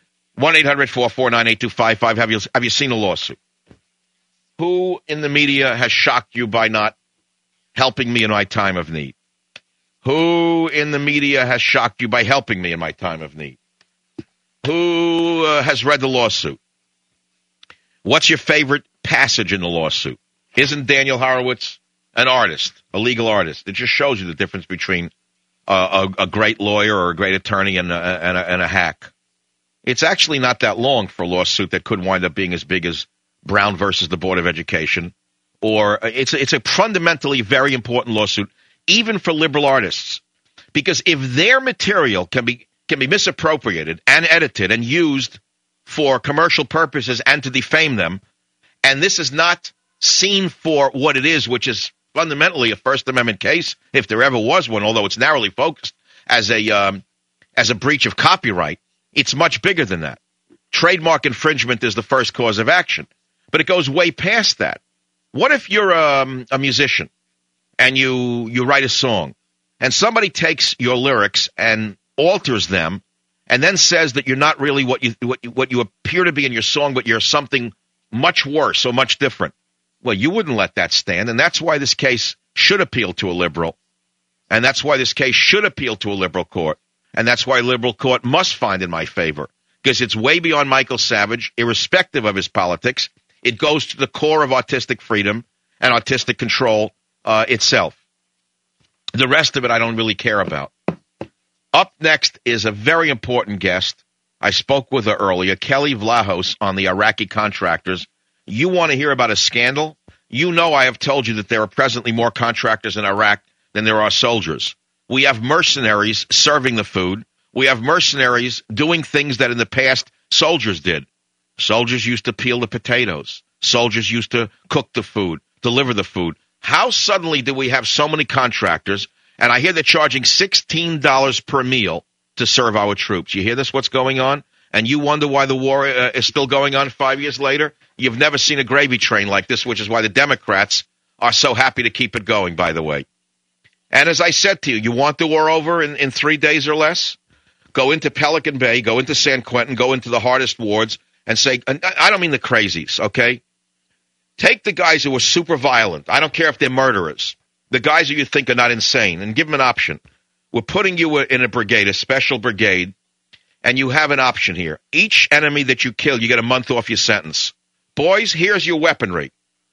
1-800-449-8255. Have you seen a lawsuit? Who in the media has shocked you by not helping me in my time of need? Who in the media has shocked you by helping me in my time of need? Who has read the lawsuit? What's your favorite passage in the lawsuit? Isn't Daniel Horowitz an artist, a legal artist? It just shows you the difference between a great lawyer or a great attorney and a hack. It's actually not that long for a lawsuit that could wind up being as big as Brown versus the Board of Education. Or it's a fundamentally very important lawsuit, even for liberal artists, because if their material can be misappropriated and edited and used for commercial purposes and to defame them, and this is not seen for what it is, which is fundamentally a First Amendment case, if there ever was one, although it's narrowly focused as a breach of copyright, it's much bigger than that. Trademark infringement is the first cause of action, but it goes way past that. What if you're a musician and you write a song and somebody takes your lyrics and alters them and then says that you're not really what you appear to be in your song, but you're something much worse or much different? Well, you wouldn't let that stand, and that's why this case should appeal to a liberal. And that's why this case should appeal to a liberal court. And that's why a liberal court must find in my favor. Because it's way beyond Michael Savage, irrespective of his politics. It goes to the core of autistic freedom and autistic control itself. The rest of it I don't really care about. Up next is a very important guest. I spoke with her earlier, Kelly Vlahos, on the Iraqi contractors. You want to hear about a scandal? You know I have told you that there are presently more contractors in Iraq than there are soldiers. We have mercenaries serving the food. We have mercenaries doing things that in the past soldiers did. Soldiers used to peel the potatoes. Soldiers used to cook the food, deliver the food. How suddenly do we have so many contractors? And I hear they're charging $16 per meal to serve our troops. You hear this, what's going on? And you wonder why the war is still going on 5 years later? You've never seen a gravy train like this, which is why the Democrats are so happy to keep it going, by the way. And as I said to you, you want the war over in 3 days or less? Go into Pelican Bay, go into San Quentin, go into the hardest wards, and say, I don't mean the crazies, okay? Take the guys who are super violent. I don't care if they're murderers. The guys who you think are not insane, and give them an option. We're putting you in a brigade, a special brigade, and you have an option here. Each enemy that you kill, you get a month off your sentence. Boys, here's your weaponry.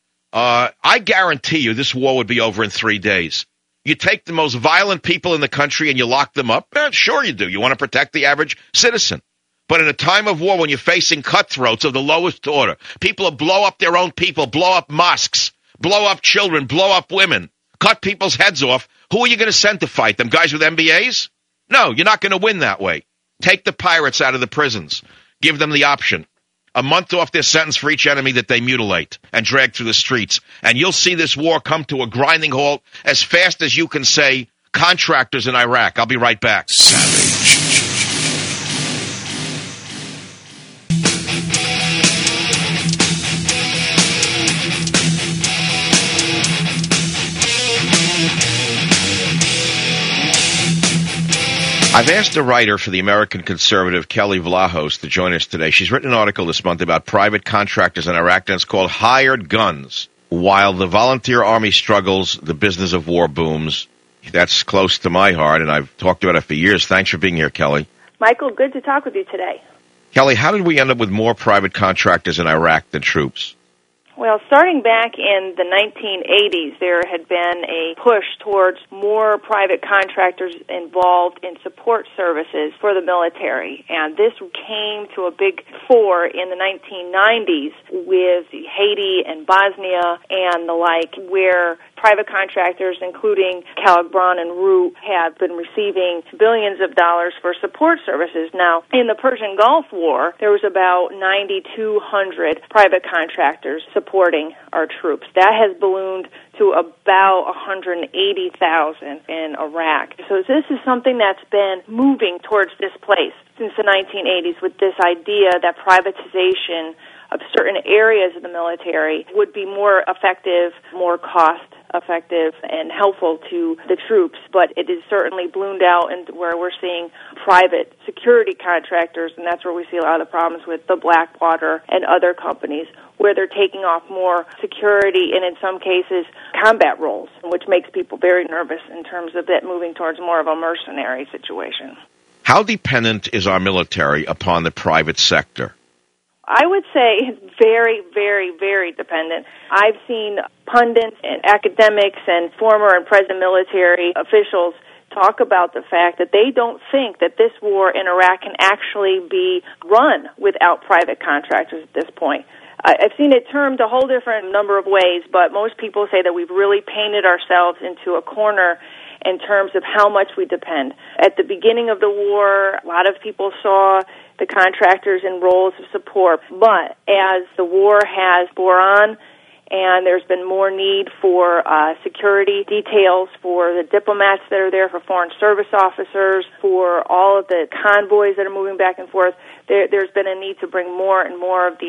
I guarantee you this war would be over in 3 days. You take the most violent people in the country and you lock them up? Sure you do. You want to protect the average citizen. But in a time of war when you're facing cutthroats of the lowest order, people who blow up their own people, blow up mosques, blow up children, blow up women, cut people's heads off, who are you going to send to fight them? Guys with MBAs? No, you're not going to win that way. Take the pirates out of the prisons. Give them the option. A month off their sentence for each enemy that they mutilate and drag through the streets. And you'll see this war come to a grinding halt as fast as you can say, contractors in Iraq. I'll be right back. Savage. I've asked a writer for the American Conservative, Kelly Vlahos, to join us today. She's written an article this month about private contractors in Iraq, and it's called Hired Guns. While the volunteer army struggles, the business of war booms. That's close to my heart, and I've talked about it for years. Thanks for being here, Kelly. Michael, good to talk with you today. Kelly, how did we end up with more private contractors in Iraq than troops? Well, starting back in the 1980s, there had been a push towards more private contractors involved in support services for the military. And this came to a big fore in the 1990s with Haiti and Bosnia and the like, where private contractors, including Kellogg Braun and Root, have been receiving billions of dollars for support services. Now, in the Persian Gulf War, there was about 9,200 private contractors supporting our troops. That has ballooned to about 180,000 in Iraq. So this is something that's been moving towards this place since the 1980s, with this idea that privatization of certain areas of the military would be more effective, more cost-effective, and helpful to the troops. But it is certainly ballooned out into where we're seeing private security contractors, and that's where we see a lot of the problems with the Blackwater and other companies, where they're taking off more security and, in some cases, combat roles, which makes people very nervous in terms of it moving towards more of a mercenary situation. How dependent is our military upon the private sector? I would say it's very, very, very dependent. I've seen pundits and academics and former and present military officials talk about the fact that they don't think that this war in Iraq can actually be run without private contractors at this point. I've seen it termed a whole different number of ways, but most people say that we've really painted ourselves into a corner in terms of how much we depend. At the beginning of the war, a lot of people saw the contractors in roles of support, but as the war has bore on and there's been more need for security details for the diplomats that are there, for foreign service officers, for all of the convoys that are moving back and forth, there's been a need to bring more and more of these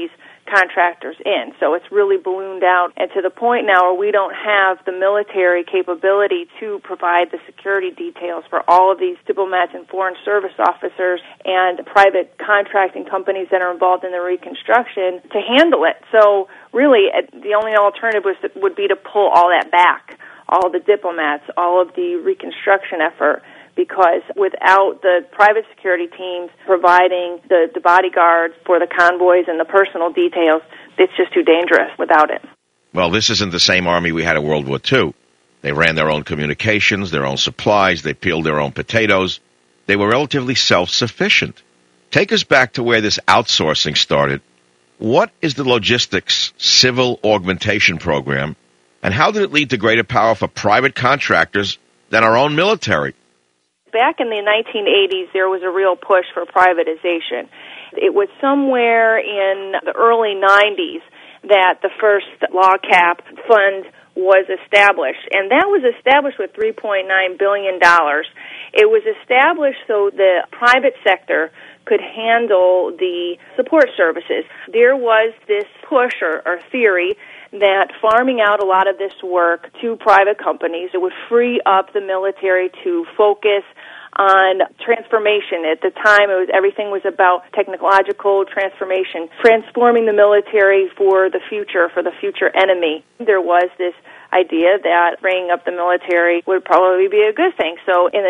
contractors in. So it's really ballooned out, and to the point now where we don't have the military capability to provide the security details for all of these diplomats and foreign service officers and private contracting companies that are involved in the reconstruction to handle it. So really, the only alternative would be to pull all that back, all the diplomats, all of the reconstruction effort, because without the private security teams providing the bodyguards for the convoys and the personal details, it's just too dangerous without it. Well, this isn't the same army we had in World War II. They ran their own communications, their own supplies, they peeled their own potatoes. They were relatively self-sufficient. Take us back to where this outsourcing started. What is the logistics civil augmentation program, and how did it lead to greater power for private contractors than our own military? Back in the 1980s, there was a real push for privatization. It was somewhere in the early 90s that the first LOGCAP fund was established, and that was established with $3.9 billion. It was established so the private sector could handle the support services. There was this push or theory that farming out a lot of this work to private companies, it would free up the military to focus on transformation. At the time, everything was about technological transformation, transforming the military for the future enemy. There was this idea that bringing up the military would probably be a good thing. So in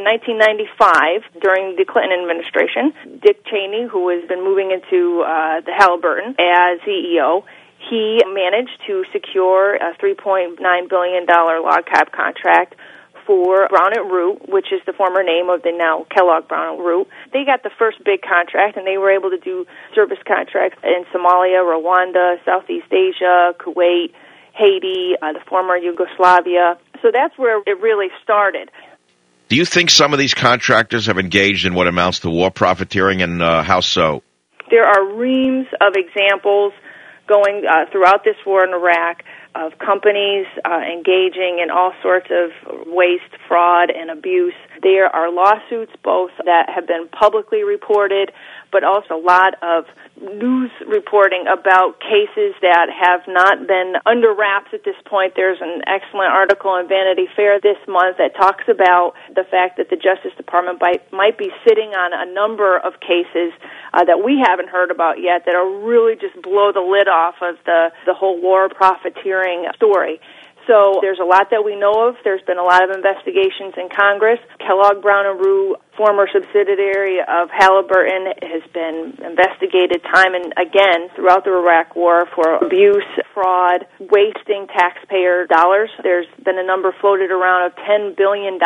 1995, during the Clinton administration, Dick Cheney, who has been moving into the Halliburton as CEO, he managed to secure a $3.9 billion LOGCAP contract for Brown & Root, which is the former name of the now Kellogg Brown & Root. They got the first big contract, and they were able to do service contracts in Somalia, Rwanda, Southeast Asia, Kuwait, Haiti, the former Yugoslavia. So that's where it really started. Do you think some of these contractors have engaged in what amounts to war profiteering, and how so? There are reams of examples going throughout this war in Iraq of companies engaging in all sorts of waste, fraud, and abuse. There are lawsuits both that have been publicly reported, but also a lot of news reporting about cases that have not been under wraps at this point. There's an excellent article in Vanity Fair this month that talks about the fact that the Justice Department might be sitting on a number of cases that we haven't heard about yet that are really just blow the lid off of the whole war profiteering story. So there's a lot that we know of. There's been a lot of investigations in Congress. Kellogg Brown & Root, former subsidiary of Halliburton, has been investigated time and again throughout the Iraq War for abuse, fraud, wasting taxpayer dollars. There's been a number floated around of $10 billion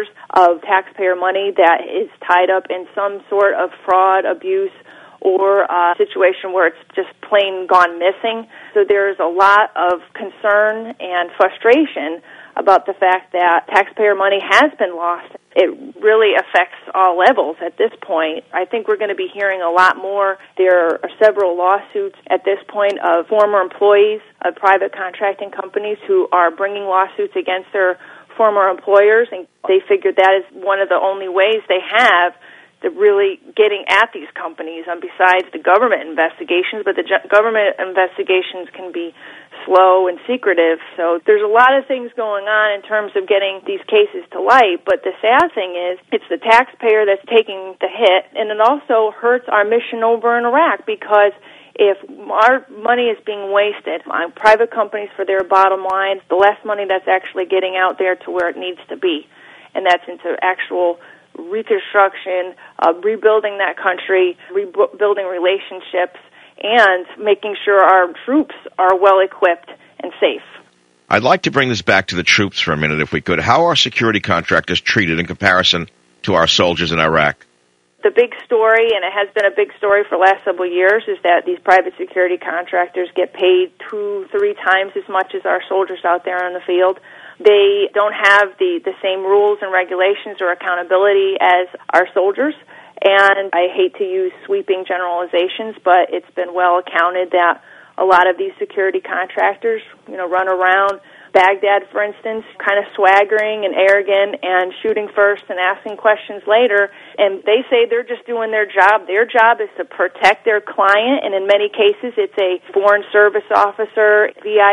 of taxpayer money that is tied up in some sort of fraud, abuse, or a situation where it's just plain gone missing. So there's a lot of concern and frustration about the fact that taxpayer money has been lost. It really affects all levels at this point. I think we're going to be hearing a lot more. There are several lawsuits at this point of former employees of private contracting companies who are bringing lawsuits against their former employers, and they figured that is one of the only ways they have to really getting at these companies, besides the government investigations, but the government investigations can be slow and secretive. So there's a lot of things going on in terms of getting these cases to light, but the sad thing is it's the taxpayer that's taking the hit, and it also hurts our mission over in Iraq, because if our money is being wasted on private companies for their bottom line, the less money that's actually getting out there to where it needs to be, and that's into actual reconstruction, rebuilding that country, rebuilding relationships, and making sure our troops are well equipped and safe. I'd like to bring this back to the troops for a minute, if we could. How are security contractors treated in comparison to our soldiers in Iraq? The big story, and it has been a big story for the last several years, is that these private security contractors get paid 2-3 times as much as our soldiers out there in the field. They don't have the same rules and regulations or accountability as our soldiers, and I hate to use sweeping generalizations, but it's been well accounted that a lot of these security contractors, run around Baghdad, for instance, kind of swaggering and arrogant and shooting first and asking questions later. And they say they're just doing their job. Their job is to protect their client, and in many cases it's a foreign service officer,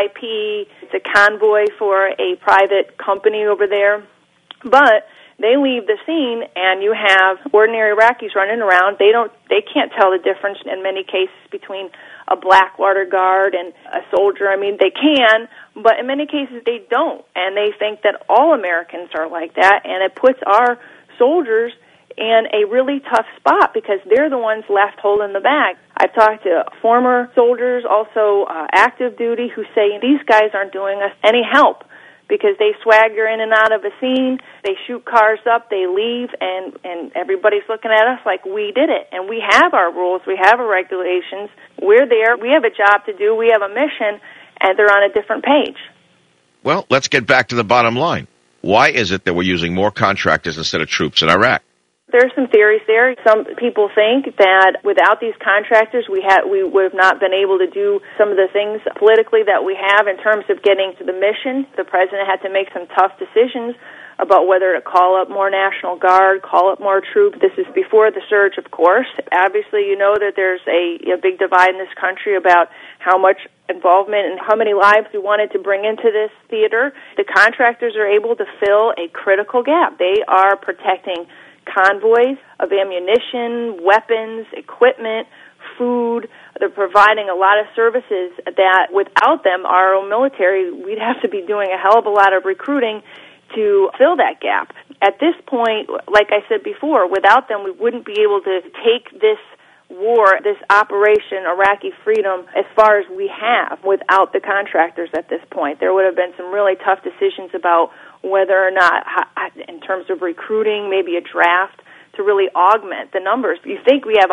VIP, it's a convoy for a private company over there. But they leave the scene, and you have ordinary Iraqis running around. They can't tell the difference in many cases between a Blackwater guard and a soldier. I mean, they can, but in many cases they don't, and they think that all Americans are like that, and it puts our soldiers in a really tough spot because they're the ones left holding the bag. I've talked to former soldiers, also active duty, who say these guys aren't doing us any help, because they swagger in and out of a scene, they shoot cars up, they leave, and everybody's looking at us like we did it. And we have our rules, we have our regulations, we're there, we have a job to do, we have a mission, and they're on a different page. Well, let's get back to the bottom line. Why is it that we're using more contractors instead of troops in Iraq? There's some theories there. Some people think that without these contractors, we would have not been able to do some of the things politically that we have in terms of getting to the mission. The president had to make some tough decisions about whether to call up more National Guard, call up more troops. This is before the surge, of course. Obviously, you know that there's a big divide in this country about how much involvement and how many lives we wanted to bring into this theater. The contractors are able to fill a critical gap. They are protecting convoys of ammunition, weapons, equipment, food. They're providing a lot of services that without them, our own military, we'd have to be doing a hell of a lot of recruiting to fill that gap. At this point, like I said before, without them, we wouldn't be able to take this war, this Operation Iraqi Freedom, as far as we have without the contractors at this point. There would have been some really tough decisions about whether or not, in terms of recruiting, maybe a draft to really augment the numbers. You think we have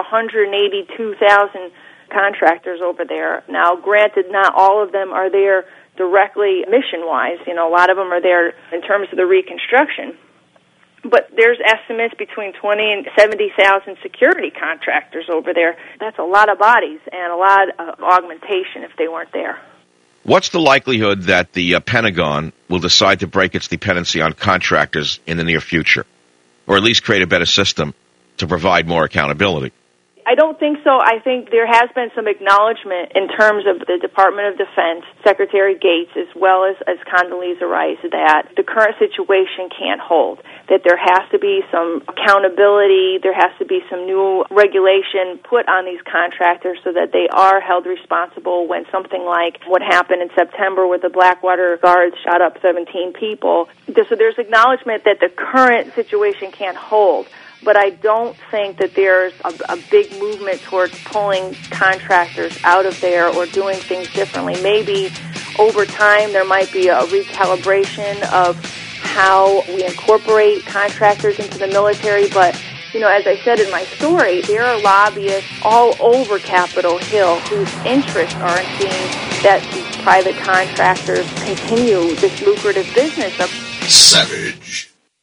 182,000 contractors over there. Now, granted, not all of them are there directly mission-wise. You know, a lot of them are there in terms of the reconstruction. But there's estimates between 20 and 70,000 security contractors over there. That's a lot of bodies and a lot of augmentation if they weren't there. What's the likelihood that the Pentagon will decide to break its dependency on contractors in the near future, or at least create a better system to provide more accountability? I don't think so. I think there has been some acknowledgement in terms of the Department of Defense, Secretary Gates, as well as Condoleezza Rice, that the current situation can't hold, that there has to be some accountability, there has to be some new regulation put on these contractors so that they are held responsible when something like what happened in September with the Blackwater Guards shot up 17 people. So there's acknowledgement that the current situation can't hold. But I don't think that there's a big movement towards pulling contractors out of there or doing things differently. Maybe over time there might be a recalibration of how we incorporate contractors into the military. But, you know, as I said in my story, there are lobbyists all over Capitol Hill whose interests are in seeing that these private contractors continue this lucrative business of Savage.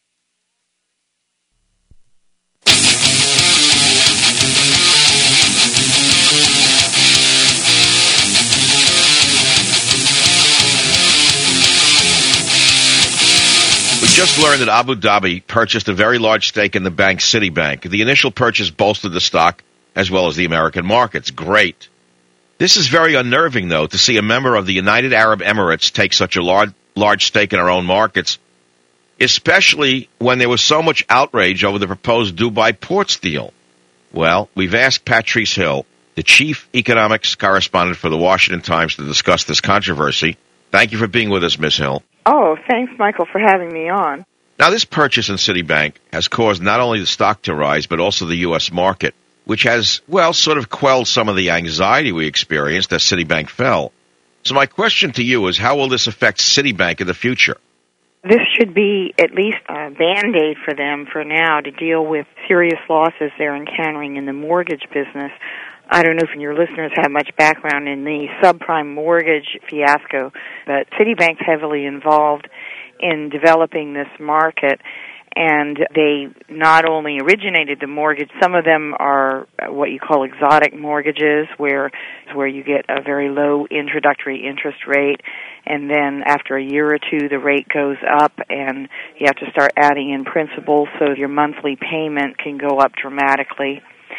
Just learned that Abu Dhabi purchased a very large stake in the bank Citibank. The initial purchase bolstered the stock as well as the American markets. Great. This is very unnerving, though, to see a member of the United Arab Emirates take such a large stake in our own markets, especially when there was so much outrage over the proposed Dubai ports deal. Well, we've asked Patrice Hill, the chief economics correspondent for the Washington Times, to discuss this controversy. Thank you for being with us, Ms. Hill. Oh, thanks, Michael, for having me on. Now, this purchase in Citibank has caused not only the stock to rise, but also the U.S. market, which has, well, sort of quelled some of the anxiety we experienced as Citibank fell. So my question to you is, how will this affect Citibank in the future? This should be at least a Band-Aid for them for now to deal with serious losses they're encountering in the mortgage business. I don't know if your listeners have much background in the subprime mortgage fiasco, but Citibank's heavily involved in developing this market, And they not only originated the mortgage, some of them are what you call exotic mortgages, where you get a very low introductory interest rate, and then after a year or two the rate goes up and you have to start adding in principal, so your monthly payment can go up dramatically.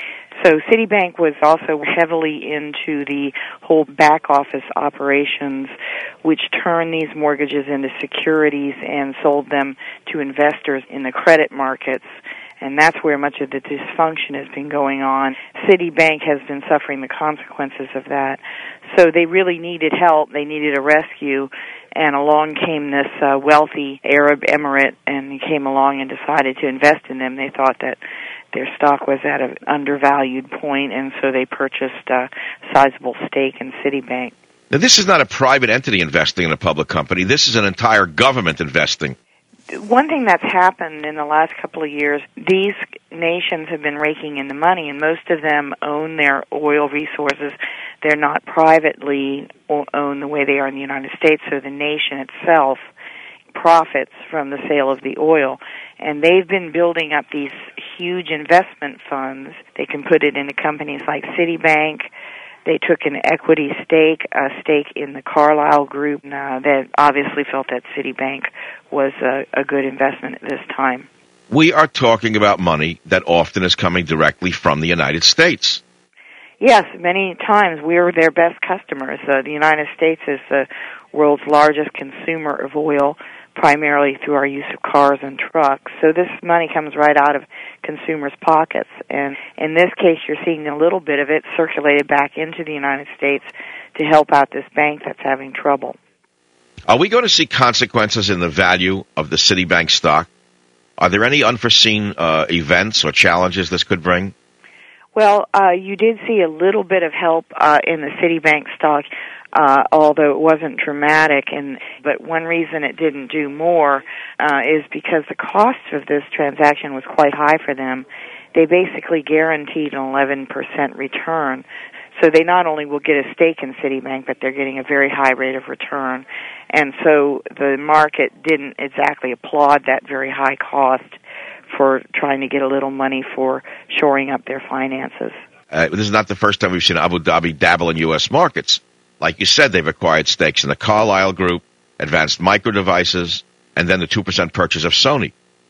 So Citibank was also heavily into the whole back office operations, which turned these mortgages into securities and sold them to investors in the credit markets. And that's where much of the dysfunction has been going on. Citibank has been suffering the consequences of that. So they really needed help. They needed a rescue. And along came this wealthy Arab emirate, and he came along and decided to invest in them. They thought that their stock was at an undervalued point, and so they purchased a sizable stake in Citibank. Now, this is not a private entity investing in a public company. This is an entire government investing. One thing that's happened in the last couple of years, these nations have been raking in the money, and most of them own their oil resources. They're not privately owned the way they are in the United States, so the nation itself profits from the sale of the oil. And they've been building up these huge investment funds. They can put it into companies like Citibank. They took an equity stake, a stake in the Carlyle Group. They obviously felt that Citibank was a good investment at this time. We are talking about money that often is coming directly from the United States. Yes, many times we're their best customers. The United States is the world's largest consumer of oil, primarily through our use of cars and trucks. So this money comes right out of consumers' pockets. And in this case, you're seeing a little bit of it circulated back into the United States to help out this bank that's having trouble. Are we going to see consequences in the value of the Citibank stock? Are there any unforeseen events or challenges this could bring? Well, you did see a little bit of help in the Citibank stock, although it wasn't dramatic. But one reason it didn't do more is because the cost of this transaction was quite high for them. They basically guaranteed an 11% return. So they not only will get a stake in Citibank, but they're getting a very high rate of return. And so the market didn't exactly applaud that very high cost for trying to get a little money for shoring up their finances. This is not the first time we've seen Abu Dhabi dabble in U.S. markets. Like you said, they've acquired stakes in the Carlyle Group, Advanced Micro Devices, and then the 2% purchase of Sony.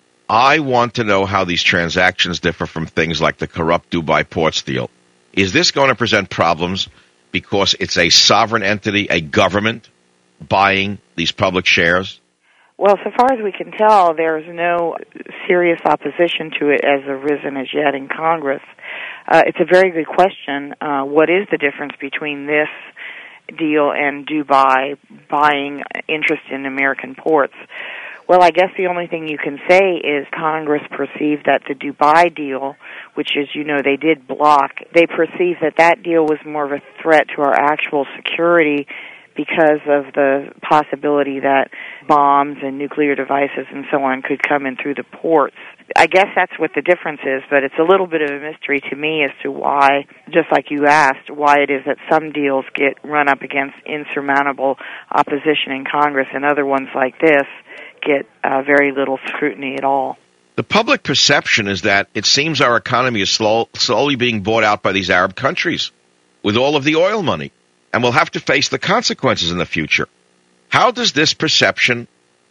I want to know how these transactions differ from things like the corrupt Dubai Ports deal. Is this going to present problems because it's a sovereign entity, a government, buying these public shares? Well, so far as we can tell, there's no serious opposition to it as arisen as yet in Congress. It's a very good question. What is the difference between this deal and Dubai buying interest in American ports? Well, I guess the only thing you can say is Congress perceived that the Dubai deal, which, as you know, they did block, they perceived that that deal was more of a threat to our actual security because of the possibility that bombs and nuclear devices and so on could come in through the ports. I guess that's what the difference is, but it's a little bit of a mystery to me as to why, just like you asked, why it is that some deals get run up against insurmountable opposition in Congress and other ones like this get very little scrutiny at all. The public perception is that it seems our economy is slowly being bought out by these Arab countries with all of the oil money, and we'll have to face the consequences in the future. How does this perception,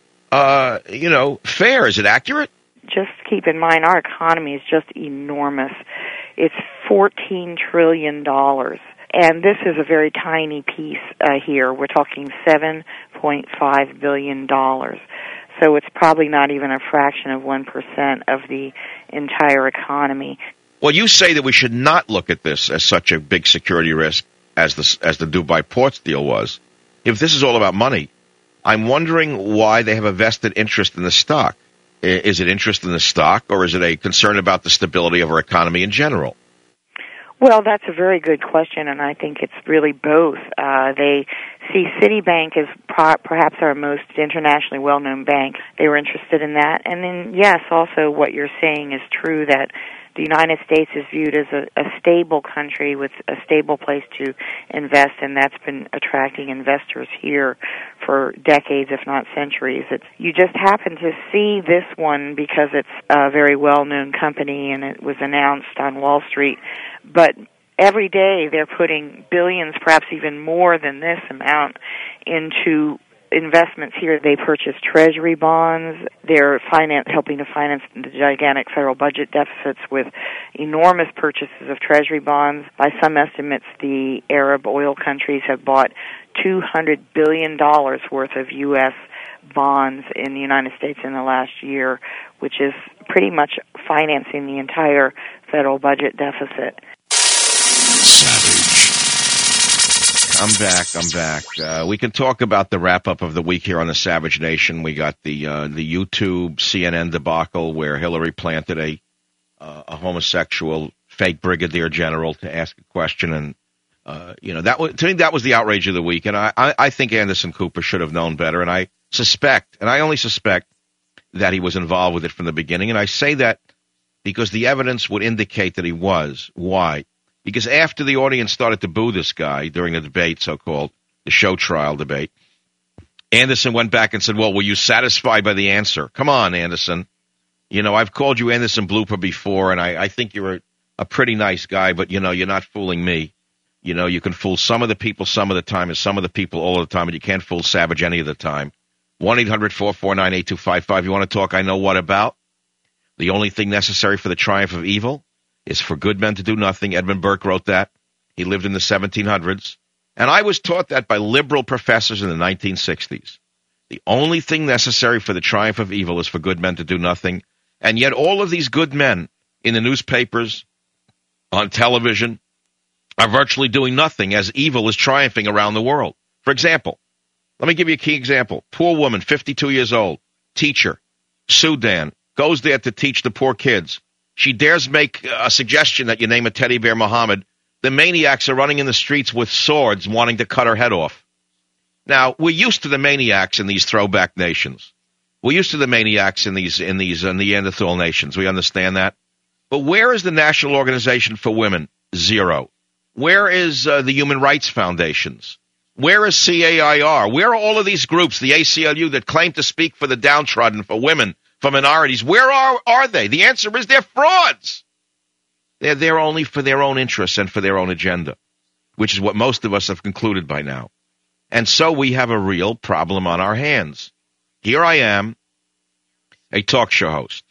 fare? Is it accurate? Just keep in mind, our economy is just enormous. It's $14 trillion. And this is a very tiny piece here. We're talking $7.5 billion. So it's probably not even a fraction of 1% of the entire economy. Well, you say that we should not look at this as such a big security risk as the Dubai Ports deal was. If this is all about money, I'm wondering why they have a vested interest in the stock. Is it interest in the stock, or is it a concern about the stability of our economy in general? Well, that's a very good question, and I think it's really both. They see Citibank is perhaps our most internationally well-known bank. They were interested in that. And then, yes, also what you're saying is true, that the United States is viewed as a stable country with a stable place to invest, and that's been attracting investors here for decades, if not centuries. You just happen to see this one because it's a very well-known company and it was announced on Wall Street. But every day they're putting billions, perhaps even more than this amount, into investments here. They purchase treasury bonds. They're helping to finance the gigantic federal budget deficits with enormous purchases of treasury bonds. By some estimates, the Arab oil countries have bought $200 billion worth of U.S. bonds in the United States in the last year, which is pretty much financing the entire federal budget deficit. I'm back. We can talk about the wrap-up of the week here on the Savage Nation. We got the YouTube CNN debacle where Hillary planted a homosexual fake brigadier general to ask a question, and to me that was the outrage of the week. And I think Anderson Cooper should have known better, and I only suspect that he was involved with it from the beginning. And I say that because the evidence would indicate that he was. Why? Because after the audience started to boo this guy during the debate, so-called, the show trial debate, Anderson went back and said, well, were you satisfied by the answer? Come on, Anderson. I've called you Anderson Blooper before, and I think you're a pretty nice guy, but, you're not fooling me. You can fool some of the people some of the time and some of the people all of the time, and you can't fool Savage any of the time. 1-800-449-8255. You want to talk I know what about? The only thing necessary for the triumph of evil is for good men to do nothing. Edmund Burke wrote that. He lived in the 1700s. And I was taught that by liberal professors in the 1960s. The only thing necessary for the triumph of evil is for good men to do nothing. And yet all of these good men in the newspapers, on television, are virtually doing nothing as evil is triumphing around the world. For example, let me give you a key example. Poor woman, 52 years old, teacher, Sudan, goes there to teach the poor kids. She dares make a suggestion that you name a teddy bear Muhammad. The maniacs are running in the streets with swords wanting to cut her head off. Now, we're used to the maniacs in these throwback nations. We're used to the maniacs in these Neanderthal nations. We understand that. But where is the National Organization for Women? Zero. Where is the Human Rights Foundations? Where is CAIR? Where are all of these groups, the ACLU, that claim to speak for the downtrodden, for women, for minorities? Where are they? The answer is they're frauds. They're there only for their own interests and for their own agenda, which is what most of us have concluded by now. And so we have a real problem on our hands. Here I am, a talk show host,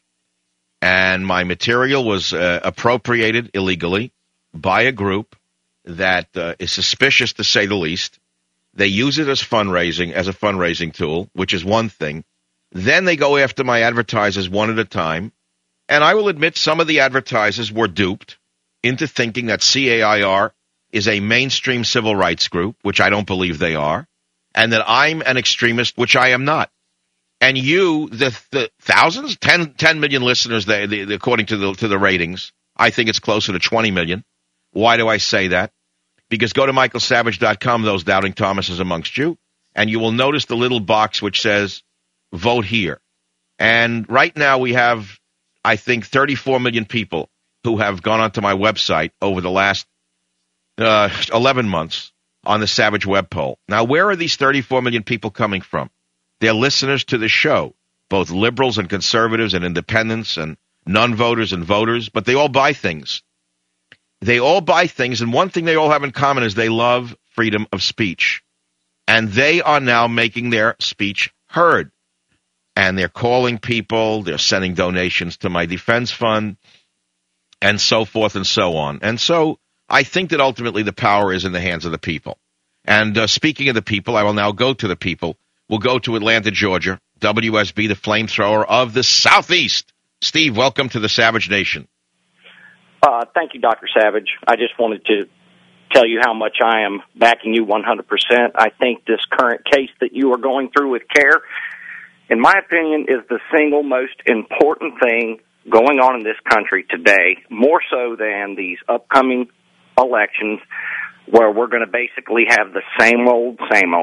and my material was appropriated illegally by a group that is suspicious, to say the least. They use it as a fundraising tool, which is one thing. Then they go after my advertisers one at a time. And I will admit some of the advertisers were duped into thinking that CAIR is a mainstream civil rights group, which I don't believe they are, and that I'm an extremist, which I am not. And you, the thousands, 10 million listeners, according to the ratings, I think it's closer to 20 million. Why do I say that? Because go to michaelsavage.com, those doubting Thomases amongst you, and you will notice the little box which says, vote here. And right now we have, I think, 34 million people who have gone onto my website over the last 11 months on the Savage web poll. Now, where are these 34 million people coming from? They're listeners to the show, both liberals and conservatives and independents and non-voters and voters, but they all buy things. They all buy things, and one thing they all have in common is they love freedom of speech. And they are now making their speech heard. And they're calling people, they're sending donations to my defense fund, and so forth and so on. And so I think that ultimately the power is in the hands of the people. And speaking of the people, I will now go to the people. We'll go to Atlanta, Georgia, WSB, the flamethrower of the Southeast. Steve, welcome to the Savage Nation. Thank you, Dr. Savage. I just wanted to tell you how much I am backing you 100%. I think this current case that you are going through with CARE, in my opinion, is the single most important thing going on in this country today, more so than these upcoming elections. where we're going to basically have the same old,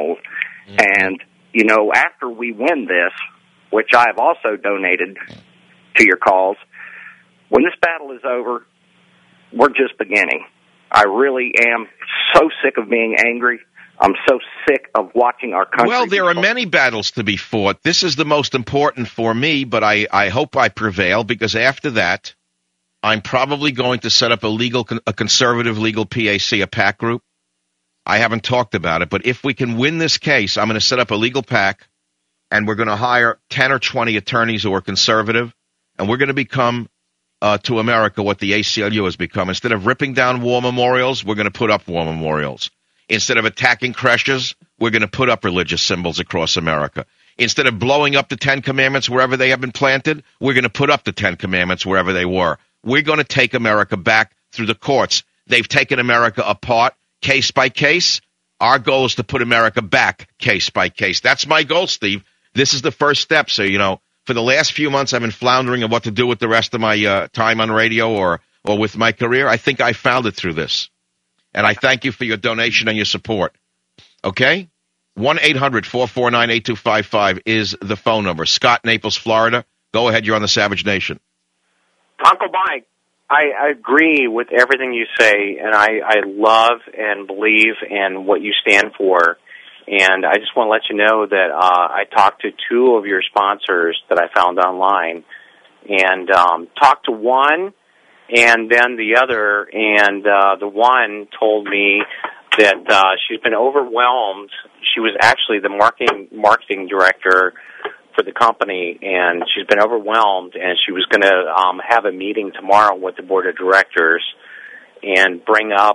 and, you know, after we win this, which I've also donated to your cause, when this battle is over, we're just beginning. I really am so sick of being angry. I'm so sick of watching our country. Well, there are many battles to be fought. This is the most important for me, but I hope I prevail, because after that, I'm probably going to set up a conservative legal PAC, a PAC group. I haven't talked about it, but if we can win this case, I'm going to set up a legal PAC, and we're going to hire 10 or 20 attorneys who are conservative, and we're going to become to America what the ACLU has become. Instead of ripping down war memorials, we're going to put up war memorials. Instead of attacking creches, we're going to put up religious symbols across America. Instead of blowing up the 10 Commandments wherever they have been planted, we're going to put up the 10 Commandments wherever they were. We're going to take America back through the courts. They've taken America apart case by case. Our goal is to put America back case by case. That's my goal, Steve. This is the first step. So, you know, for the last few months, I've been floundering of what to do with the rest of my time on radio or with my career. I think I found it through this. And I thank you for your donation and your support. Okay? 1-800-449-8255 is the phone number. Scott, Naples, Florida. Go ahead. You're on the Savage Nation. Uncle Mike, I agree with everything you say, and I love and believe in what you stand for. And I just want to let you know that I talked to two of your sponsors that I found online, and talked to one and then the other, and the one told me that she's been overwhelmed. She was actually the marketing director for the company, and she's been overwhelmed, and she was going to have a meeting tomorrow with the board of directors and bring up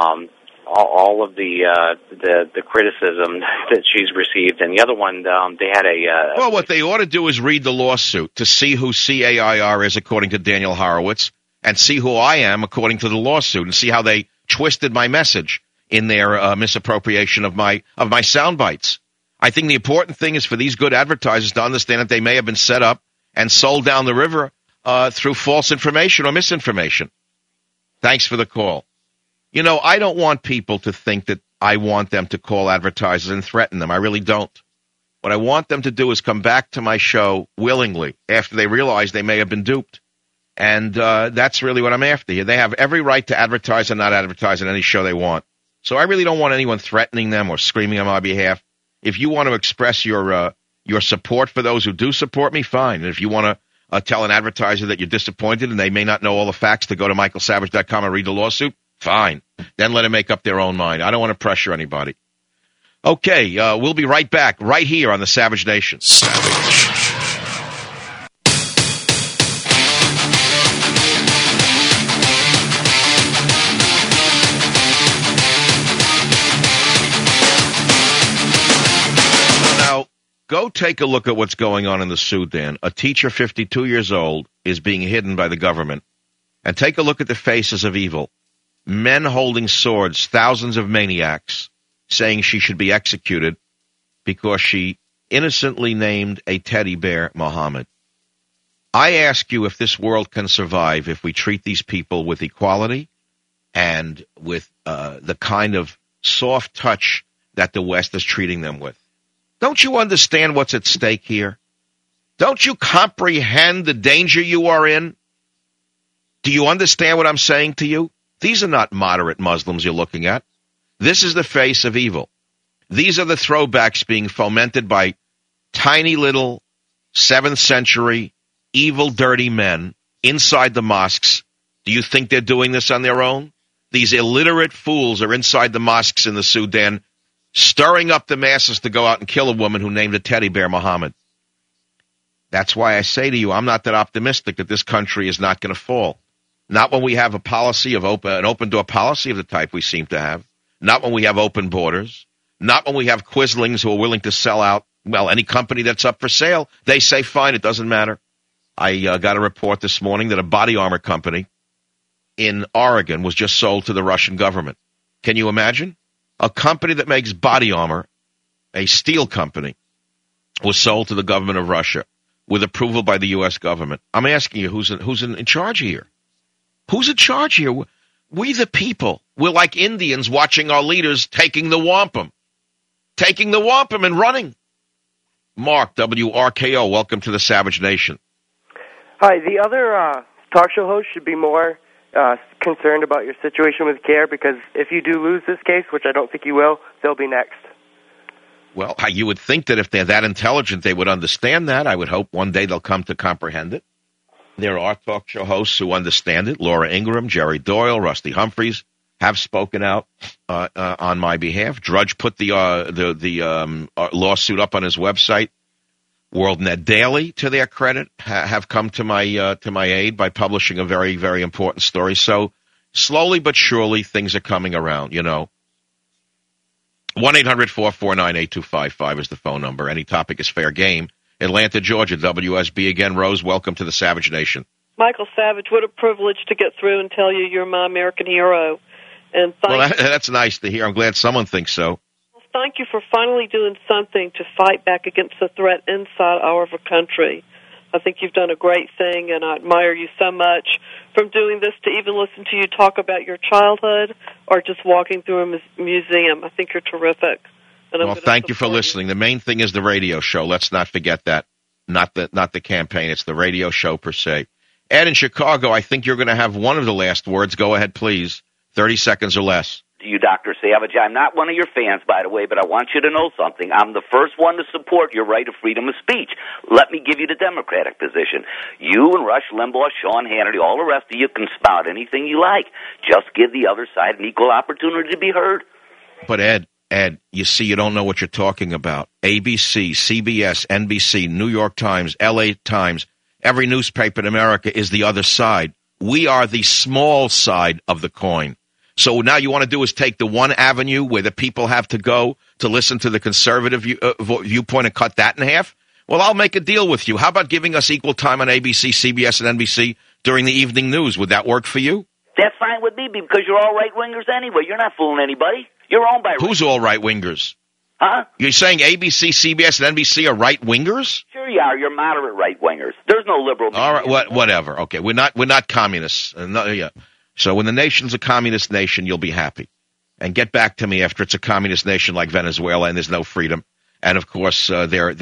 all of the criticism that she's received. And the other one, they had a... well, what they ought to do is read the lawsuit to see who CAIR is according to Daniel Horowitz, and see who I am according to the lawsuit, and see how they twisted my message in their misappropriation of my sound bites. I think the important thing is for these good advertisers to understand that they may have been set up and sold down the river through false information or misinformation. Thanks for the call. You know, I don't want people to think that I want them to call advertisers and threaten them. I really don't. What I want them to do is come back to my show willingly after they realize they may have been duped. And that's really what I'm after here. They have every right to advertise or not advertise on any show they want. So I really don't want anyone threatening them or screaming on my behalf. If you want to express your support for those who do support me, fine. And if you want to tell an advertiser that you're disappointed and they may not know all the facts to go to michaelsavage.com and read the lawsuit, fine. Then let them make up their own mind. I don't want to pressure anybody. Okay, we'll be right back, right here on the Savage Nation. Savage. Go take a look at what's going on in the Sudan. A teacher 52 years old is being hidden by the government. And take a look at the faces of evil. Men holding swords, thousands of maniacs, saying she should be executed because she innocently named a teddy bear Muhammad. I ask you if this world can survive if we treat these people with equality and with the kind of soft touch that the West is treating them with. Don't you understand what's at stake here? Don't you comprehend the danger you are in? Do you understand what I'm saying to you? These are not moderate Muslims you're looking at. This is the face of evil. These are the throwbacks being fomented by tiny little 7th century evil, dirty men inside the mosques. Do you think they're doing this on their own? These illiterate fools are inside the mosques in the Sudan, stirring up the masses to go out and kill a woman who named a teddy bear Muhammad. That's why I say to you, I'm not that optimistic that this country is not going to fall. Not when we have a policy of an open door policy of the type we seem to have. Not when we have open borders. Not when we have Quislings who are willing to sell out, well, any company that's up for sale. They say, fine, it doesn't matter. I got a report this morning that a body armor company in Oregon was just sold to the Russian government. Can you imagine? A company that makes body armor, a steel company, was sold to the government of Russia with approval by the U.S. government. I'm asking you, who's in charge here? Who's in charge here? We the people, we're like Indians watching our leaders taking the wampum and running. Mark, WRKO, welcome to the Savage Nation. Hi, the other talk show host should be more concerned about your situation with CARE, because if you do lose this case, which I don't think you will, they'll be next. Well, you would think that if they're that intelligent, they would understand that. I would hope one day they'll come to comprehend it. There are talk show hosts who understand it. Laura Ingraham, Jerry Doyle, Rusty Humphreys have spoken out on my behalf. Drudge put the lawsuit up on his website. WorldNet Daily, to their credit, have come to my aid by publishing a very, very important story. So slowly but surely, things are coming around. 1-800-449-8255 is the phone number. Any topic is fair game. Atlanta, Georgia, WSB again. Rose, welcome to the Savage Nation. Michael Savage, what a privilege to get through and tell you you're my American hero. And that's nice to hear. I'm glad someone thinks so. Thank you for finally doing something to fight back against the threat inside our country. I think you've done a great thing, and I admire you so much. From doing this to even listen to you talk about your childhood or just walking through a museum, I think you're terrific. Well, thank you for listening. The main thing is the radio show. Let's not forget that. Not the campaign. It's the radio show per se. Ed in Chicago, I think you're going to have one of the last words. Go ahead, please. 30 seconds or less. To you, Dr. Savage, I'm not one of your fans, by the way, but I want you to know something. I'm the first one to support your right of freedom of speech. Let me give you the Democratic position. You and Rush Limbaugh, Sean Hannity, all the rest of you can spout anything you like. Just give the other side an equal opportunity to be heard. But Ed, you see, you don't know what you're talking about. ABC, CBS, NBC, New York Times, LA Times, every newspaper in America is the other side. We are the small side of the coin. So now you want to do is take the one avenue where the people have to go to listen to the conservative viewpoint and cut that in half? Well, I'll make a deal with you. How about giving us equal time on ABC, CBS, and NBC during the evening news? Would that work for you? That's fine with me because you're all right-wingers anyway. You're not fooling anybody. You're owned by... Who's all right-wingers? Huh? You're saying ABC, CBS, and NBC are right-wingers? Sure you are. You're moderate right-wingers. There's no liberal... All right, whatever. Okay, we're not communists. So when the nation's a communist nation, you'll be happy. And get back to me after it's a communist nation like Venezuela and there's no freedom. And, of course, they're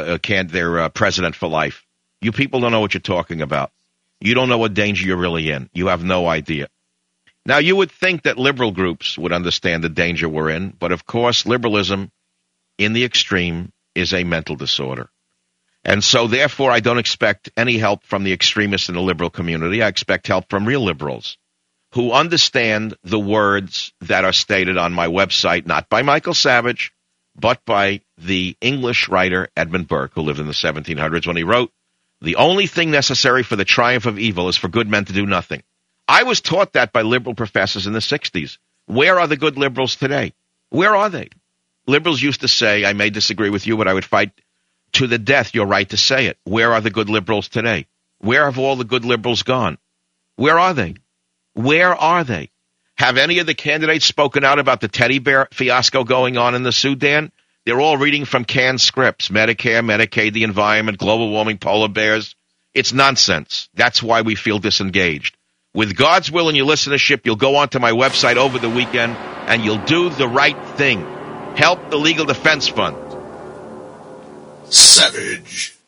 president for life. You people don't know what you're talking about. You don't know what danger you're really in. You have no idea. Now, you would think that liberal groups would understand the danger we're in, but, of course, liberalism in the extreme is a mental disorder. And so, therefore, I don't expect any help from the extremists in the liberal community. I expect help from real liberals who understand the words that are stated on my website, not by Michael Savage, but by the English writer Edmund Burke, who lived in the 1700s, when he wrote, "The only thing necessary for the triumph of evil is for good men to do nothing." I was taught that by liberal professors in the 60s. Where are the good liberals today? Where are they? Liberals used to say, I may disagree with you, but I would fight to the death your right to say it. Where are the good liberals today? Where have all the good liberals gone? Where are they? Where are they? Have any of the candidates spoken out about the teddy bear fiasco going on in the Sudan? They're all reading from canned scripts. Medicare, Medicaid, the environment, global warming, polar bears. It's nonsense. That's why we feel disengaged. With God's will and your listenership, you'll go onto my website over the weekend and you'll do the right thing. Help the Legal Defense Fund. Savage.